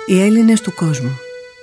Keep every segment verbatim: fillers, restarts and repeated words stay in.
Οι Έλληνες του κόσμου.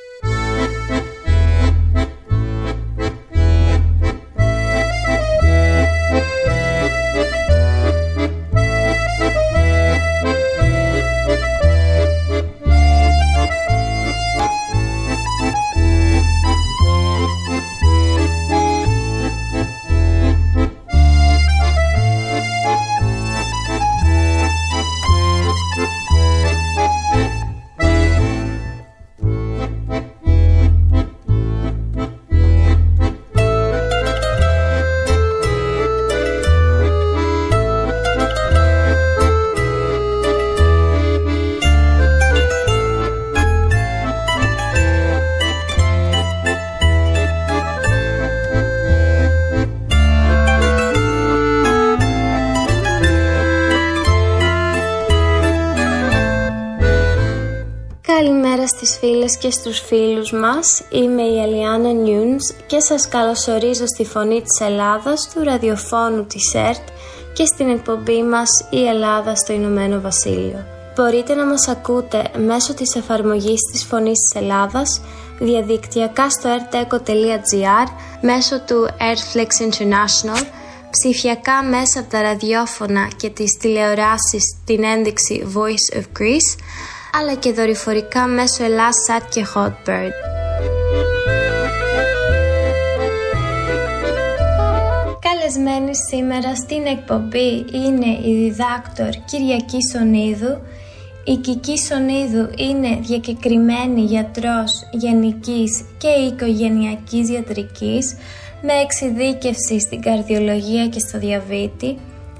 Καλημέρα στις φίλες και στους φίλους μας, είμαι η Ελιάνα Νιούνς και σας καλωσορίζω στη Φωνή της Ελλάδας του ραδιοφώνου της ΕΡΤ και στην εκπομπή μας «Η Ελλάδα στο Ηνωμένο Βασίλειο». Μπορείτε να μας ακούτε μέσω της εφαρμογής της Φωνής της Ελλάδας, διαδικτυακά στο ερτέκο τελεία τζι άρ, μέσω του Airflix International, ψηφιακά μέσα από τα ραδιόφωνα και τις τηλεοράσεις την ένδειξη Voice of Greece, αλλά και δορυφορικά μέσω Ελλάς.Sat και Hotbird. Καλεσμένη σήμερα στην εκπομπή είναι η διδάκτορ Κυριακή Σονίδου. Η Κική Σονίδου είναι διακεκριμένη γιατρός γενικής και οικογενειακής ιατρικής με εξειδίκευση στην καρδιολογία και στο διαβήτη.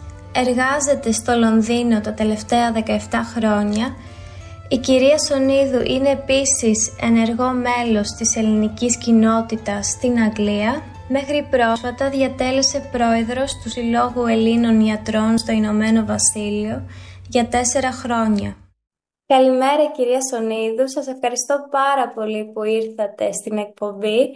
Εργάζεται στο Λονδίνο τα τελευταία δεκαεπτά χρόνια. Η κυρία Σονίδου είναι επίσης ενεργό μέλος της ελληνικής κοινότητας στην Αγγλία. Μέχρι πρόσφατα διατέλεσε πρόεδρος του Συλλόγου Ελλήνων Ιατρών στο Ηνωμένο Βασίλειο για τέσσερα χρόνια. Καλημέρα κυρία Σονίδου, σας ευχαριστώ πάρα πολύ που ήρθατε στην εκπομπή.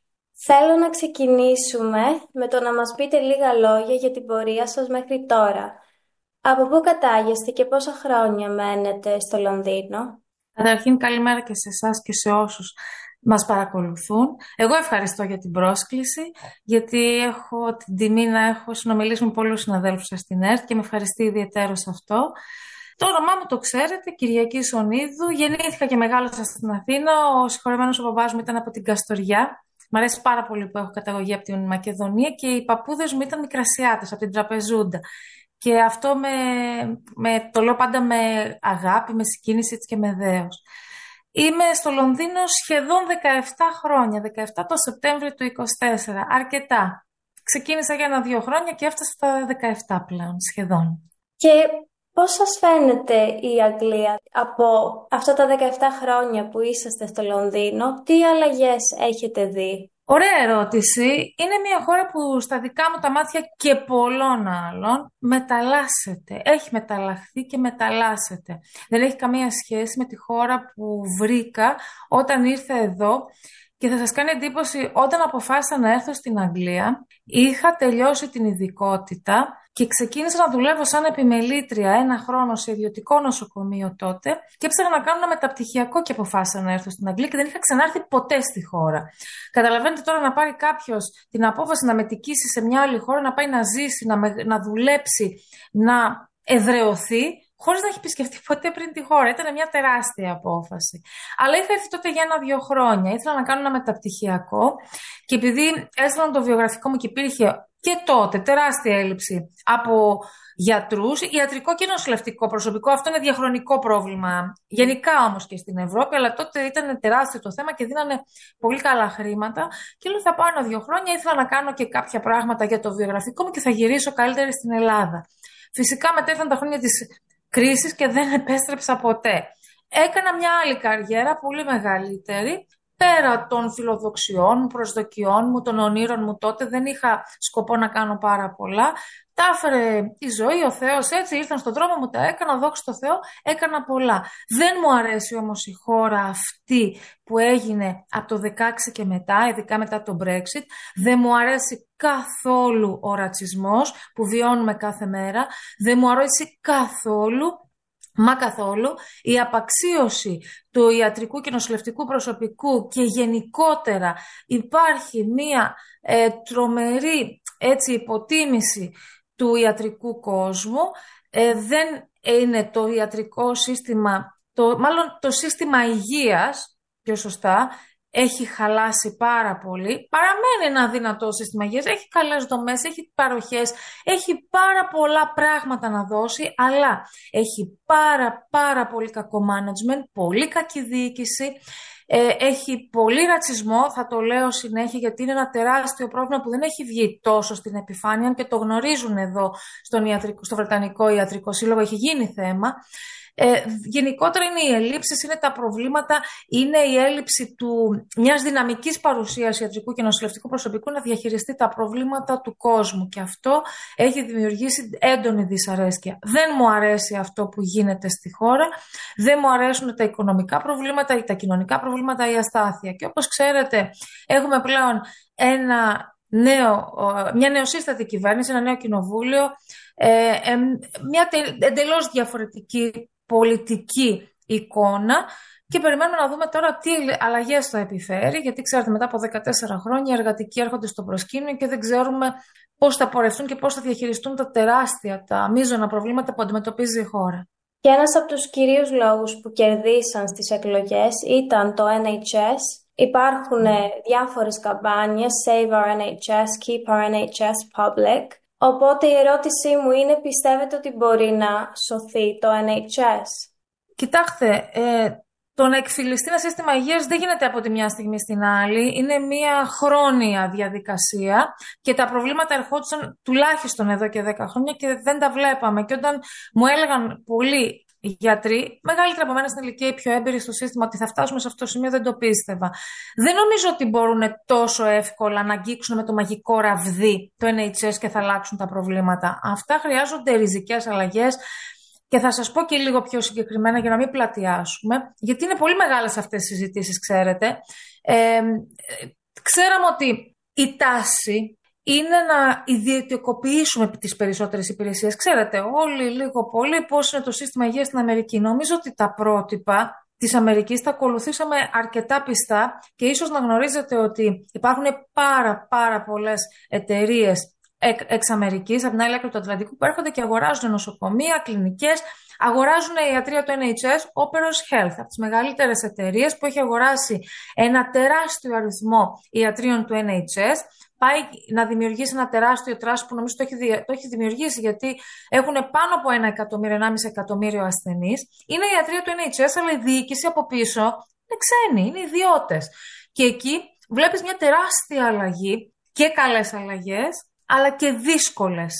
Θέλω να ξεκινήσουμε με το να μας πείτε λίγα λόγια για την πορεία σας μέχρι τώρα. Από πού κατάγεστε και πόσα χρόνια μένετε στο Λονδίνο? Καταρχήν καλημέρα και σε εσάς και σε όσους μας παρακολουθούν. Εγώ ευχαριστώ για την πρόσκληση, γιατί έχω την τιμή να έχω συνομιλήσει με πολλούς συναδέλφους σας στην ΕΡΤ και με ευχαριστεί ιδιαιτέρως αυτό. Το όνομά μου το ξέρετε, Κυριακή Σονίδου. Γεννήθηκα και μεγάλωσα στην Αθήνα. Ο συγχωρεμένος ο μπαμπάς μου ήταν από την Καστοριά. Μ' αρέσει πάρα πολύ που έχω καταγωγή από την Μακεδονία και οι παππούδες μου ήταν Μικρασιάτες από την Τραπεζούντα. Και αυτό με, με, το λέω πάντα με αγάπη, με συγκίνηση και με δέος. Είμαι στο Λονδίνο σχεδόν δεκαεπτά χρόνια, δεκαεπτά το Σεπτέμβριο του είκοσι τέσσερα, αρκετά. Ξεκίνησα για ένα-δύο χρόνια και έφτασα στα δεκαεπτά πλέον, σχεδόν. Και πώς σας φαίνεται η Αγγλία από αυτά τα δεκαεπτά χρόνια που είσαστε στο Λονδίνο, τι αλλαγές έχετε δει? Ωραία ερώτηση. Είναι μια χώρα που στα δικά μου τα μάτια και πολλών άλλων μεταλλάσσεται. Έχει μεταλλαχθεί και μεταλλάσσεται. Δεν έχει καμία σχέση με τη χώρα που βρήκα όταν ήρθα εδώ. Και θα σας κάνει εντύπωση, όταν αποφάσισα να έρθω στην Αγγλία, είχα τελειώσει την ειδικότητα και ξεκίνησα να δουλεύω σαν επιμελήτρια ένα χρόνο σε ιδιωτικό νοσοκομείο τότε και έψαχνα να κάνω ένα μεταπτυχιακό και αποφάσισα να έρθω στην Αγγλία και δεν είχα ξανάρθει ποτέ στη χώρα. Καταλαβαίνετε τώρα να πάρει κάποιος την απόφαση να μετικήσει σε μια άλλη χώρα, να πάει να ζήσει, να, με, να δουλέψει, να εδραιωθεί, χωρίς να έχει επισκεφτεί ποτέ πριν τη χώρα. Ήταν μια τεράστια απόφαση. Αλλά είχα έρθει τότε για ένα-δύο χρόνια. Ήθελα να κάνω ένα μεταπτυχιακό και επειδή έστειλα το βιογραφικό μου και υπήρχε και τότε τεράστια έλλειψη από γιατρούς, ιατρικό και νοσηλευτικό προσωπικό, αυτό είναι διαχρονικό πρόβλημα. Γενικά όμως και στην Ευρώπη, αλλά τότε ήταν τεράστιο το θέμα και δίνανε πολύ καλά χρήματα. Και λέω θα πάω ένα-δύο χρόνια, ήθελα να κάνω και κάποια πράγματα για το βιογραφικό μου και θα γυρίσω καλύτερα στην Ελλάδα. Φυσικά μετά ήρθαν τα χρόνια της κρίσης και δεν επέστρεψα ποτέ. Έκανα μια άλλη καριέρα, πολύ μεγαλύτερη, πέρα των φιλοδοξιών μου, προσδοκιών μου, των ονείρων μου τότε. Δεν είχα σκοπό να κάνω πάρα πολλά. Τα έφερε η ζωή, ο Θεός, έτσι ήρθαν στον δρόμο μου, τα έκανα, δόξα τω Θεώ, έκανα πολλά. Δεν μου αρέσει όμως η χώρα αυτή που έγινε από το δεκαέξι και μετά, ειδικά μετά το Brexit. Δεν μου αρέσει καθόλου ο ρατσισμός που βιώνουμε κάθε μέρα. Δεν μου αρέσει καθόλου Μα καθόλου. Η απαξίωση του ιατρικού και νοσηλευτικού προσωπικού και γενικότερα υπάρχει μία ε, τρομερή έτσι, υποτίμηση του ιατρικού κόσμου. Ε, δεν είναι το ιατρικό σύστημα, το, μάλλον το σύστημα υγείας, πιο σωστά, έχει χαλάσει πάρα πολύ. Παραμένει ένα δυνατό σύστημα υγείας, έχει καλές δομές, έχει παροχές, έχει πάρα πολλά πράγματα να δώσει, αλλά έχει πάρα πάρα πολύ κακό management, πολύ κακή διοίκηση, ε, έχει πολύ ρατσισμό, θα το λέω συνέχεια γιατί είναι ένα τεράστιο πρόβλημα που δεν έχει βγει τόσο στην επιφάνεια και το γνωρίζουν εδώ στον ιατρικό, στο Βρετανικό Ιατρικό Σύλλογο, έχει γίνει θέμα. Ε, γενικότερα είναι οι ελλείψεις, είναι τα προβλήματα, είναι η έλλειψη του, μιας δυναμικής παρουσίας ιατρικού και νοσηλευτικού προσωπικού να διαχειριστεί τα προβλήματα του κόσμου και αυτό έχει δημιουργήσει έντονη δυσαρέσκεια. Δεν μου αρέσει αυτό που γίνεται στη χώρα, δεν μου αρέσουν τα οικονομικά προβλήματα ή τα κοινωνικά προβλήματα, η αστάθεια και όπως ξέρετε έχουμε πλέον ένα νέο, μια νεοσύστατη κυβέρνηση, ένα νέο κοινοβούλιο, ε, ε, μια εντελώς διαφορετική πολιτική εικόνα και περιμένουμε να δούμε τώρα τι αλλαγές θα επιφέρει, γιατί ξέρετε μετά από δεκατέσσερα χρόνια οι εργατικοί έρχονται στο προσκήνιο και δεν ξέρουμε πώς θα πορευτούν και πώς θα διαχειριστούν τα τεράστια, τα μείζωνα προβλήματα που αντιμετωπίζει η χώρα. Και ένας από τους κυρίους λόγους που κερδίσαν στις εκλογές ήταν το N H S. Υπάρχουν mm. διάφορες καμπάνιες, Save our N H S, Keep our N H S public. Οπότε η ερώτησή μου είναι, πιστεύετε ότι μπορεί να σωθεί το N H S? Κοιτάξτε, ε, το να εκφυλιστεί ένα σύστημα υγείας δεν γίνεται από τη μια στιγμή στην άλλη. Είναι μια χρόνια διαδικασία και τα προβλήματα ερχόντουσαν τουλάχιστον εδώ και δέκα χρόνια και δεν τα βλέπαμε. Και όταν μου έλεγαν πολλοί γιατροί, μεγαλύτερα από μένα στην ηλικία, οι πιο έμπειροι στο σύστημα, ότι θα φτάσουμε σε αυτό το σημείο, δεν το πίστευα. Δεν νομίζω ότι μπορούν τόσο εύκολα να αγγίξουν με το μαγικό ραβδί το N H S και θα αλλάξουν τα προβλήματα. Αυτά χρειάζονται ριζικές αλλαγές. Και θα σας πω και λίγο πιο συγκεκριμένα για να μην πλατιάσουμε, γιατί είναι πολύ μεγάλες αυτές οι συζητήσεις, ξέρετε. Ε, ξέραμε ότι η τάση είναι να ιδιωτικοποιήσουμε τις περισσότερες υπηρεσίες. Ξέρετε όλοι λίγο πολύ πώς είναι το σύστημα υγείας στην Αμερική. Νομίζω ότι τα πρότυπα της Αμερικής τα ακολουθήσαμε αρκετά πιστά και ίσως να γνωρίζετε ότι υπάρχουν πάρα πάρα πολλές εταιρείες εξ Αμερικής, από την άλλη άκρη του Ατλαντικού, που έρχονται και αγοράζουν νοσοκομεία, κλινικές, αγοράζουν η ιατρία του N H S, Operos Health, από τις μεγαλύτερες εταιρείες που έχει αγοράσει ένα τεράστιο αριθμό ιατρίων του N H S, πάει να δημιουργήσει ένα τεράστιο τράσο που νομίζω το έχει, το έχει δημιουργήσει, γιατί έχουν πάνω από ένα εκατομμύριο, ενάμιση εκατομμύριο ασθενείς. Είναι η ιατρία του N H S, αλλά η διοίκηση από πίσω είναι ξένοι, είναι ιδιώτες. Και εκεί βλέπεις μια τεράστια αλλαγή και καλές αλλαγές, αλλά και δύσκολες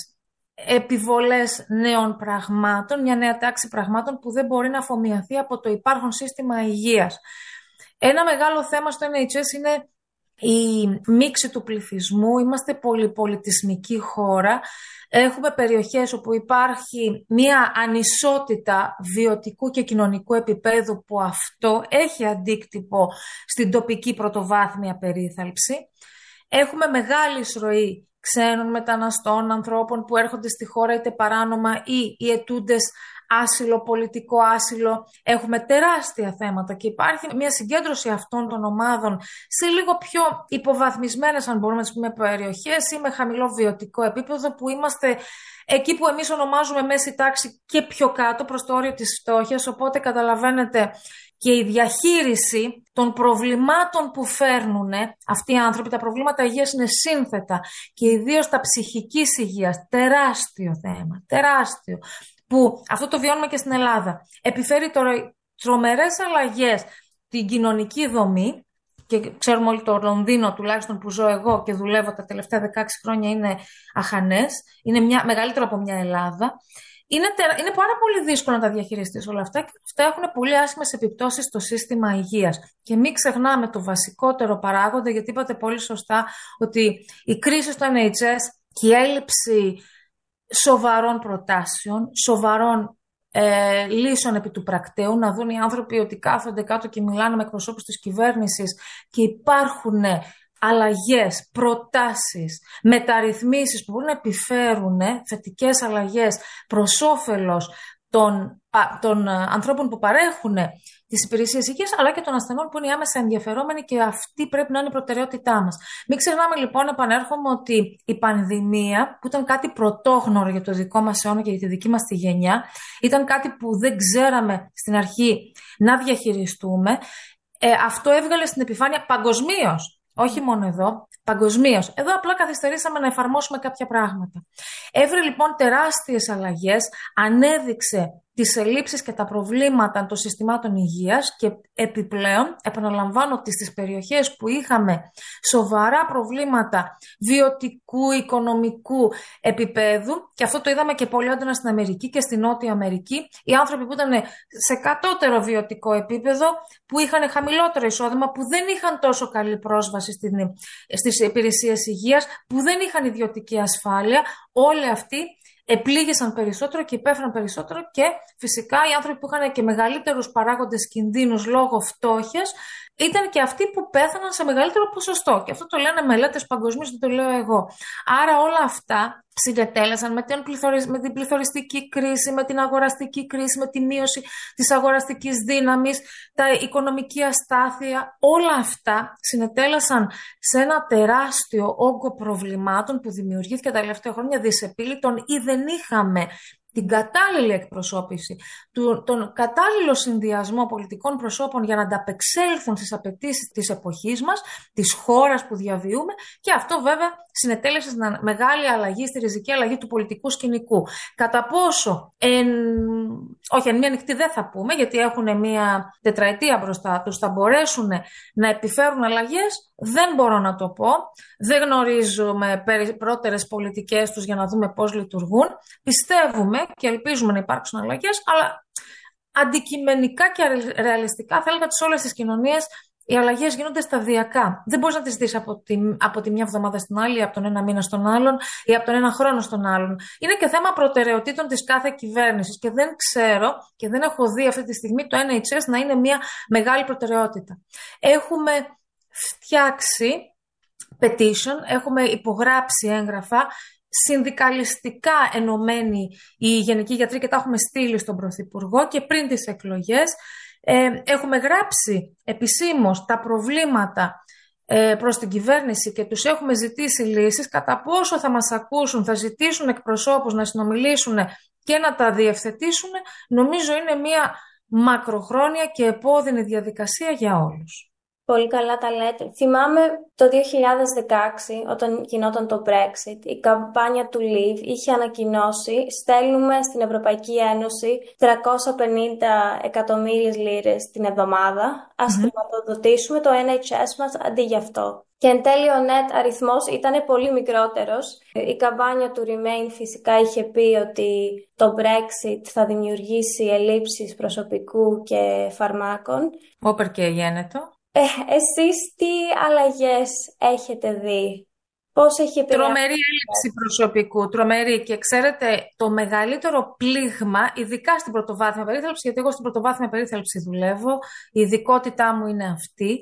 επιβολές νέων πραγμάτων, μια νέα τάξη πραγμάτων που δεν μπορεί να αφομοιωθεί από το υπάρχον σύστημα υγείας. Ένα μεγάλο θέμα στο N H S είναι η μίξη του πληθυσμού. Είμαστε πολυπολιτισμική χώρα. Έχουμε περιοχές όπου υπάρχει μια ανισότητα βιωτικού και κοινωνικού επίπεδου που αυτό έχει αντίκτυπο στην τοπική πρωτοβάθμια περίθαλψη. Έχουμε μεγάλη εισρωή ξένων μεταναστών, ανθρώπων που έρχονται στη χώρα είτε παράνομα ή οι αιτούντες άσυλο, πολιτικό άσυλο. Έχουμε τεράστια θέματα και υπάρχει μια συγκέντρωση αυτών των ομάδων σε λίγο πιο υποβαθμισμένες, αν μπορούμε να πούμε, περιοχές ή με χαμηλό βιωτικό επίπεδο, που είμαστε εκεί που εμείς ονομάζουμε μέση τάξη και πιο κάτω προς το όριο της φτώχειας. Οπότε καταλαβαίνετε, και η διαχείριση των προβλημάτων που φέρνουν αυτοί οι άνθρωποι, τα προβλήματα υγείας είναι σύνθετα και ιδίως τα ψυχικής υγείας, τεράστιο θέμα, τεράστιο, που αυτό το βιώνουμε και στην Ελλάδα. Επιφέρει τώρα τρομερές αλλαγές στην κοινωνική δομή και ξέρουμε όλοι το Λονδίνο, τουλάχιστον που ζω εγώ και δουλεύω τα τελευταία δεκαέξι χρόνια, είναι αχανές, είναι μια, μεγαλύτερο από μια Ελλάδα. Είναι, είναι πάρα πολύ δύσκολο να τα διαχειριστείς όλα αυτά και αυτά έχουν πολύ άσχημες επιπτώσεις στο σύστημα υγείας. Και μην ξεχνάμε το βασικότερο παράγοντα, γιατί είπατε πολύ σωστά ότι η κρίση στο N H S και η έλλειψη σοβαρών προτάσεων, σοβαρών ε, λύσεων επί του πρακτέου, να δουν οι άνθρωποι ότι κάθονται κάτω και μιλάνε με εκπροσώπους της κυβέρνησης και υπάρχουν αλλαγές, προτάσεις, μεταρρυθμίσεις που μπορούν να επιφέρουν θετικές αλλαγές προς όφελος των, των ανθρώπων που παρέχουν τις υπηρεσίες υγείας, αλλά και των ασθενών που είναι οι άμεσα ενδιαφερόμενοι, και αυτή πρέπει να είναι η προτεραιότητά μας. Μην ξεχνάμε λοιπόν, επανέρχομαι, ότι η πανδημία, που ήταν κάτι πρωτόγνωρο για το δικό μας αιώνα και για τη δική μας τη γενιά, ήταν κάτι που δεν ξέραμε στην αρχή να διαχειριστούμε. Ε, αυτό έβγαλε στην επιφάνεια παγκοσμίως, όχι μόνο εδώ, παγκοσμίως. Εδώ απλά καθυστερήσαμε να εφαρμόσουμε κάποια πράγματα. Έβρε λοιπόν τεράστιες αλλαγές, ανέδειξε τις ελλείψεις και τα προβλήματα των συστημάτων υγείας, και επιπλέον, επαναλαμβάνω ότι στις περιοχές που είχαμε σοβαρά προβλήματα βιωτικού, οικονομικού επίπεδου, και αυτό το είδαμε και πολύ έντονα στην Αμερική και στην Νότια Αμερική, οι άνθρωποι που ήταν σε κατώτερο βιωτικό επίπεδο, που είχαν χαμηλότερο εισόδημα, που δεν είχαν τόσο καλή πρόσβαση στις υπηρεσίες υγείας, που δεν είχαν ιδιωτική ασφάλεια, όλοι αυτοί επλήγησαν περισσότερο και υπέφεραν περισσότερο, και φυσικά οι άνθρωποι που είχαν και μεγαλύτερους παράγοντες κινδύνους λόγω φτώχειας ήταν και αυτοί που πέθαναν σε μεγαλύτερο ποσοστό. Και αυτό το λένε μελέτες παγκοσμίως, δεν το λέω εγώ. Άρα όλα αυτά συνετέλεσαν με την, πληθωρι... με την πληθωριστική κρίση, με την αγοραστική κρίση, με τη μείωση της αγοραστικής δύναμης, τα οικονομική αστάθεια. Όλα αυτά συνετέλεσαν σε ένα τεράστιο όγκο προβλημάτων που δημιουργήθηκε τα τελευταία χρόνια δυσεπίλητων, ή δεν είχαμε την κατάλληλη εκπροσώπηση, τον κατάλληλο συνδυασμό πολιτικών προσώπων για να ανταπεξέλθουν στις απαιτήσεις της εποχής μας, της χώρας που διαβιούμε, και αυτό βέβαια συνετέλεσε στην μεγάλη αλλαγή, στη ριζική αλλαγή του πολιτικού σκηνικού. Κατά πόσο, εν... όχι εν μία νυχτή δεν θα πούμε, γιατί έχουν μία τετραετία μπροστά τους, θα μπορέσουν να επιφέρουν αλλαγές, δεν μπορώ να το πω. Δεν γνωρίζουμε πρώτερες πολιτικές τους για να δούμε πώς λειτουργούν. Πιστεύουμε και ελπίζουμε να υπάρξουν αλλαγές, αλλά αντικειμενικά και ρεαλιστικά θα έλεγα ότι σε όλες τις κοινωνίες οι αλλαγές γίνονται σταδιακά. Δεν μπορείς να τις δεις από τη, από τη μια εβδομάδα στην άλλη, ή από τον ένα μήνα στον άλλον, ή από τον ένα χρόνο στον άλλον. Είναι και θέμα προτεραιοτήτων της κάθε κυβέρνησης, και δεν ξέρω και δεν έχω δει αυτή τη στιγμή το Εν Έιτς Ες να είναι μια μεγάλη προτεραιότητα. Έχουμε φτιάξει petition, έχουμε υπογράψει έγγραφα, συνδικαλιστικά ενωμένοι οι γενικοί γιατροί, και τα έχουμε στείλει στον Πρωθυπουργό και πριν τις εκλογές. Ε, έχουμε γράψει επισήμως τα προβλήματα ε, προς την κυβέρνηση και τους έχουμε ζητήσει λύσεις. Κατά πόσο θα μας ακούσουν, θα ζητήσουν εκπροσώπους να συνομιλήσουν και να τα διευθετήσουν, νομίζω είναι μια μακροχρόνια και επώδυνη διαδικασία για όλους. Πολύ καλά τα λέτε. Θυμάμαι το δύο χιλιάδες δεκαέξι, όταν γινόταν το Brexit, η καμπάνια του Leave είχε ανακοινώσει στέλνουμε στην Ευρωπαϊκή Ένωση τριακόσιες πενήντα εκατομμύριες λίρες την εβδομάδα. Ας mm-hmm. χρηματοδοτήσουμε το Εν Έιτς Ες μας αντί γι' αυτό. Και εν τέλει ο net αριθμός ήταν πολύ μικρότερος. Η καμπάνια του Remain φυσικά είχε πει ότι το Brexit θα δημιουργήσει ελλείψεις προσωπικού και φαρμάκων. Όπερ και γένετο. Ε, εσείς τι αλλαγές έχετε δει, πώς έχει επηρεάσει? Τρομερή έλλειψη προσωπικού, τρομερή. Και ξέρετε, το μεγαλύτερο πλήγμα, ειδικά στην πρωτοβάθμια περίθαλψη, γιατί εγώ στην πρωτοβάθμια περίθαλψη δουλεύω, η ειδικότητά μου είναι αυτή,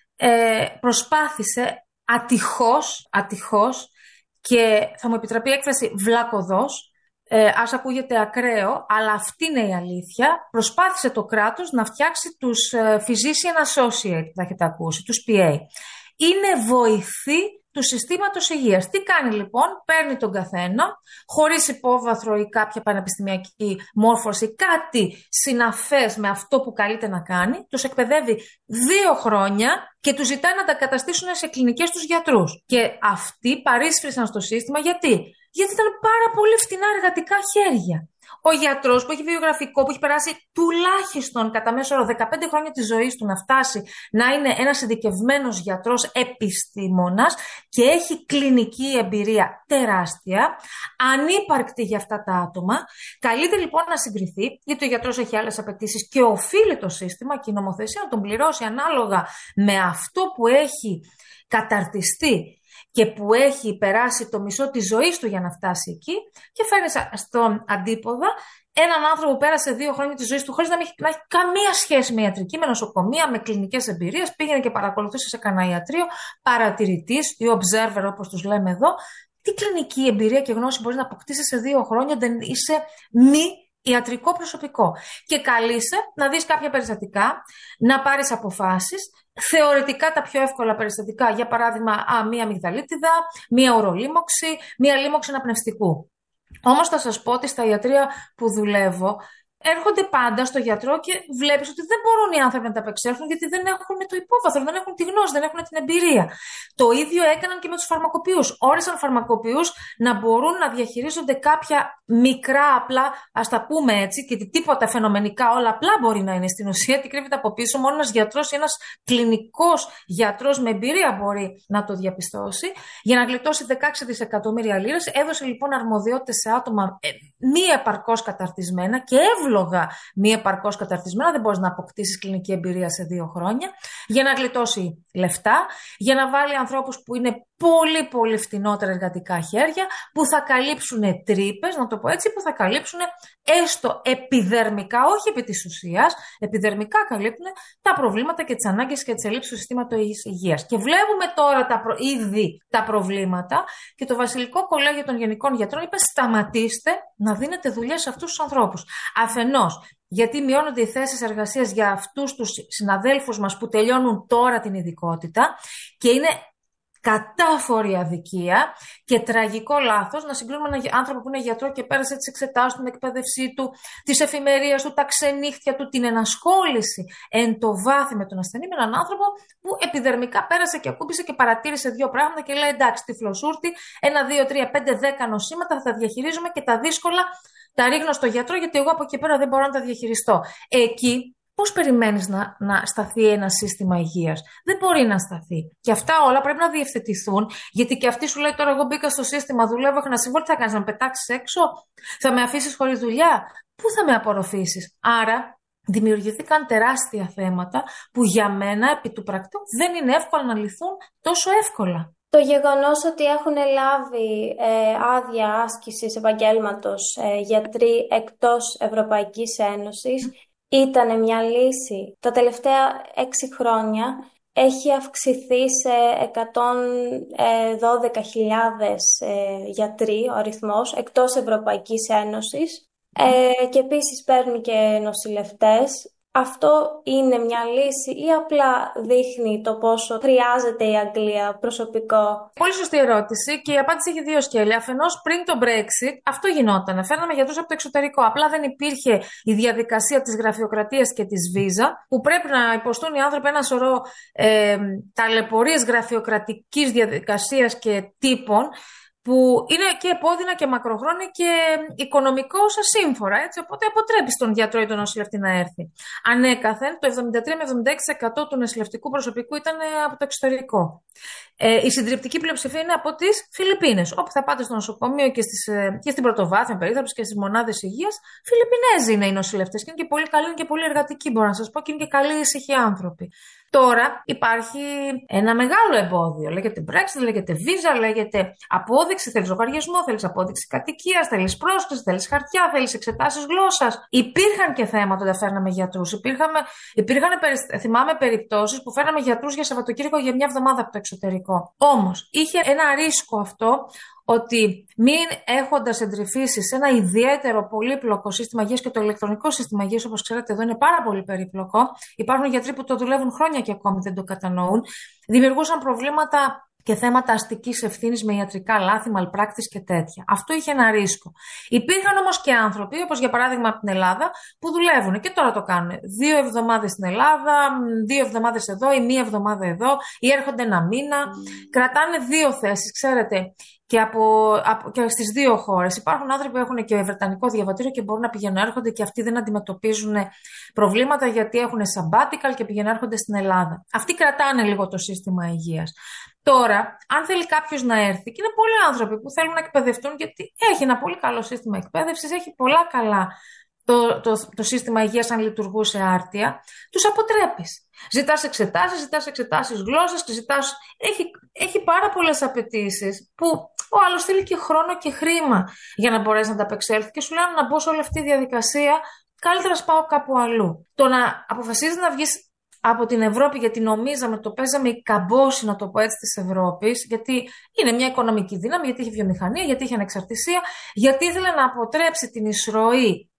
ε, προσπάθησε ατυχώς, ατυχώς, και θα μου επιτραπεί η έκφραση βλάκωδος, Ε, ας ακούγεται ακραίο, αλλά αυτή είναι η αλήθεια, προσπάθησε το κράτος να φτιάξει τους ε, Physician Associate, θα έχετε ακούσει, τους Πι Έι. Είναι βοηθοί του συστήματος υγείας. Τι κάνει λοιπόν? Παίρνει τον καθένα, χωρίς υπόβαθρο ή κάποια πανεπιστημιακή μόρφωση, κάτι συναφές με αυτό που καλείται να κάνει, τους εκπαιδεύει δύο χρόνια και τους ζητάει να τα καταστήσουν σε κλινικές τους γιατρούς. Και αυτοί παρίσφρησαν στο σύστημα γιατί? Γιατί ήταν πάρα πολύ φτηνά εργατικά χέρια. Ο γιατρός που έχει βιογραφικό, που έχει περάσει τουλάχιστον κατά μέσο όρο δεκαπέντε χρόνια της ζωής του να φτάσει να είναι ένας ειδικευμένος γιατρός επιστήμονας και έχει κλινική εμπειρία τεράστια, ανύπαρκτη για αυτά τα άτομα, καλείται λοιπόν να συγκριθεί, γιατί ο γιατρός έχει άλλες απαιτήσεις και οφείλει το σύστημα και η νομοθεσία να τον πληρώσει ανάλογα με αυτό που έχει καταρτιστεί και που έχει περάσει το μισό της ζωής του για να φτάσει εκεί, και φέρνει στον αντίποδα έναν άνθρωπο που πέρασε δύο χρόνια της ζωής του χωρίς να έχει, να έχει καμία σχέση με ιατρική, με νοσοκομεία, με κλινικές εμπειρίες. Πήγαινε και παρακολουθούσε σε κανένα ιατρείο, παρατηρητής ή observer όπως τους λέμε εδώ. Τι κλινική εμπειρία και γνώση μπορείς να αποκτήσεις σε δύο χρόνια, δεν είσαι μη ιατρικό προσωπικό. Και καλείσαι να δεις κάποια περιστατικά, να πάρεις αποφάσεις, θεωρητικά τα πιο εύκολα περιστατικά, για παράδειγμα, α, μία αμυγδαλίτιδα, μία ουρολίμωξη, μία λίμωξη αναπνευστικού. Όμως θα σας πω ότι στα ιατρεία που δουλεύω, έρχονται πάντα στο γιατρό και βλέπεις ότι δεν μπορούν οι άνθρωποι να τα απεξέλθουν γιατί δεν έχουν το υπόβαθρο, δεν έχουν τη γνώση, δεν έχουν την εμπειρία. Το ίδιο έκαναν και με τους φαρμακοποιούς. Όρισαν φαρμακοποιούς να μπορούν να διαχειρίζονται κάποια μικρά απλά, ας τα πούμε έτσι, και τίποτα φαινομενικά, όλα απλά μπορεί να είναι στην ουσία, τι κρύβεται από πίσω. Μόνο ένας γιατρός ή ένας κλινικός γιατρός με εμπειρία μπορεί να το διαπιστώσει, για να γλιτώσει δεκαέξι δισεκατομμύρια λίρες. Έδωσε λοιπόν αρμοδιότητες σε άτομα ε, μη επαρκώς καταρτισμένα και εύλογα μη επαρκώς καταρτισμένα, δεν μπορείς να αποκτήσεις κλινική εμπειρία σε δύο χρόνια, για να γλιτώσει λεφτά, για να βάλει ανθρώπους που είναι πολύ πολύ φτηνότερα εργατικά χέρια, που θα καλύψουν τρύπες, να το πω έτσι, που θα καλύψουν έστω επιδερμικά, όχι επί της ουσίας, επιδερμικά καλύπτουν τα προβλήματα και τις ανάγκες και τις ελλείψεις του συστήματος υγείας. Και βλέπουμε τώρα τα προ... ήδη τα προβλήματα, και το Βασιλικό Κολέγιο των Γενικών Γιατρών είπε: σταματήστε να δίνετε δουλειές σε αυτούς τους ανθρώπους. Αφενός, γιατί μειώνονται οι θέσεις εργασίας για αυτούς τους συναδέλφους μας που τελειώνουν τώρα την ειδικότητα, και είναι κατάφορη αδικία και τραγικό λάθος να συγκρίνουμε έναν άνθρωπο που είναι γιατρό και πέρασε τις εξετάσεις του, την εκπαίδευσή του, τις εφημερίες του, τα ξενύχτια του, την ενασχόληση εν το βάθη με τον ασθενή, με έναν άνθρωπο που επιδερμικά πέρασε και ακούμπησε και παρατήρησε δύο πράγματα και λέει: εντάξει, τυφλοσούρτη, ένα, δύο, τρία, πέντε, δέκα νοσήματα θα τα διαχειρίζουμε και τα δύσκολα τα ρίχνω στο γιατρό, γιατί εγώ από εκεί πέρα δεν μπορώ να τα διαχειριστώ. Εκεί πώς περιμένεις να, να σταθεί ένα σύστημα υγείας? Δεν μπορεί να σταθεί. Και αυτά όλα πρέπει να διευθετηθούν, γιατί και αυτή σου λέει: τώρα εγώ μπήκα στο σύστημα, δουλεύω, έχω ένα συμβόλαιο, τι θα κάνεις, να με πετάξεις έξω, θα με αφήσεις χωρίς δουλειά, πού θα με απορροφήσεις? Άρα δημιουργηθήκαν τεράστια θέματα που για μένα επί του πρακτικού δεν είναι εύκολο να λυθούν τόσο εύκολα. Το γεγονός ότι έχουν λάβει ε, άδεια άσκησης επαγγέλματος ε, γιατροί εκτός Ευρωπαϊκής Ένωσης ήταν μια λύση. Τα τελευταία έξι χρόνια έχει αυξηθεί σε εκατόν δώδεκα χιλιάδες ε, γιατροί ο αριθμός εκτός Ευρωπαϊκής Ένωσης, ε, και επίσης παίρνει και νοσηλευτές. Αυτό είναι μια λύση ή απλά δείχνει το πόσο χρειάζεται η Αγγλία προσωπικό? Πολύ σωστή ερώτηση, και η απάντηση έχει δύο σκέλη. Αφενός, πριν το Brexit, αυτό γινόταν. Φέρναμε γιατρούς από το εξωτερικό. Απλά δεν υπήρχε η διαδικασία της γραφειοκρατίας και της βίζα, που πρέπει να υποστούν οι άνθρωποι ένα σωρό ε, ταλαιπωρίες γραφειοκρατικής διαδικασίας και τύπων, που είναι και επώδυνα και μακροχρόνια και οικονομικώς ασύμφορα, έτσι, οπότε αποτρέπει τον γιατρό ή τον νοσηλευτή να έρθει. Ανέκαθεν, το εβδομήντα τρία με εβδομήντα έξι τοις εκατό του νοσηλευτικού προσωπικού ήταν από το εξωτερικό. Ε, η συντριπτική πλειοψηφία είναι από τις Φιλιππίνες. Όπου θα πάτε στο νοσοκομείο και, στις, και στην πρωτοβάθμια περίθαλψη και στις μονάδες υγείας, Φιλιππινέζοι είναι οι νοσηλευτές. Και είναι και πολύ καλοί, είναι και πολύ εργατικοί, μπορώ να σας πω, και είναι και καλοί ήσυχοι άνθρωποι. Τώρα υπάρχει ένα μεγάλο εμπόδιο. Λέγεται Brexit, λέγεται βίζα, λέγεται απόδειξη. Θέλεις λογαριασμό, θέλεις απόδειξη κατοικίας, θέλεις πρόσκληση, θέλεις χαρτιά, θέλεις εξετάσεις γλώσσας. Υπήρχαν και θέματα όταν φέρναμε γιατρούς. Υπήρχαν, υπήρχαν, θυμάμαι περιπτώσεις που φέρναμε γιατρούς για Σαββατοκύριακο για μια εβδομάδα από το εξωτερικό. Όμως είχε ένα ρίσκο αυτό, ότι μην έχοντας εντρυφήσει σε ένα ιδιαίτερο πολύπλοκο σύστημα υγείας, και το ηλεκτρονικό σύστημα υγείας, όπως ξέρετε εδώ, είναι πάρα πολύ περίπλοκο. Υπάρχουν γιατροί που το δουλεύουν χρόνια και ακόμη δεν το κατανοούν. Δημιουργούσαν προβλήματα και θέματα αστικής ευθύνης με ιατρικά λάθη, malpractice και τέτοια. Αυτό είχε ένα ρίσκο. Υπήρχαν όμως και άνθρωποι, όπως για παράδειγμα από την Ελλάδα, που δουλεύουν και τώρα το κάνουν. Δύο εβδομάδες στην Ελλάδα, δύο εβδομάδες εδώ ή μία εβδομάδα εδώ, ή έρχονται ένα μήνα. Mm. Κρατάνε δύο θέσεις, ξέρετε. Και, από, από, και στις δύο χώρες. Υπάρχουν άνθρωποι που έχουν και βρετανικό διαβατήριο και μπορούν να πηγαίνουν έρχονται, και αυτοί δεν αντιμετωπίζουν προβλήματα γιατί έχουν sabbatical και πηγαίνουν έρχονται στην Ελλάδα. Αυτοί κρατάνε λίγο το σύστημα υγείας. Τώρα, αν θέλει κάποιος να έρθει, και είναι πολλοί άνθρωποι που θέλουν να εκπαιδευτούν, γιατί έχει ένα πολύ καλό σύστημα εκπαίδευσης, έχει πολλά καλά το, το, το σύστημα υγείας αν λειτουργούσε άρτια, τους αποτρέπεις. Ζητάς εξετάσεις, ζητάς εξετάσεις γλώσσας, ζητάς... Έχει, έχει πάρα πολλές απαιτήσεις που ο άλλος θέλει και χρόνο και χρήμα για να μπορέσει να τα απεξέλθει, και σου λένε να μπω σε όλη αυτή τη διαδικασία, καλύτερα σπάω κάπου αλλού. Το να αποφασίζεις να βγεις από την Ευρώπη, γιατί νομίζαμε, το παίζαμε η καμπόση, να το πω έτσι, της Ευρώπης, γιατί είναι μια οικονομική δύναμη, γιατί είχε βιομηχανία, γιατί είχε ανεξαρτησία, γιατί ήθελε να αποτρέψει την εισρωή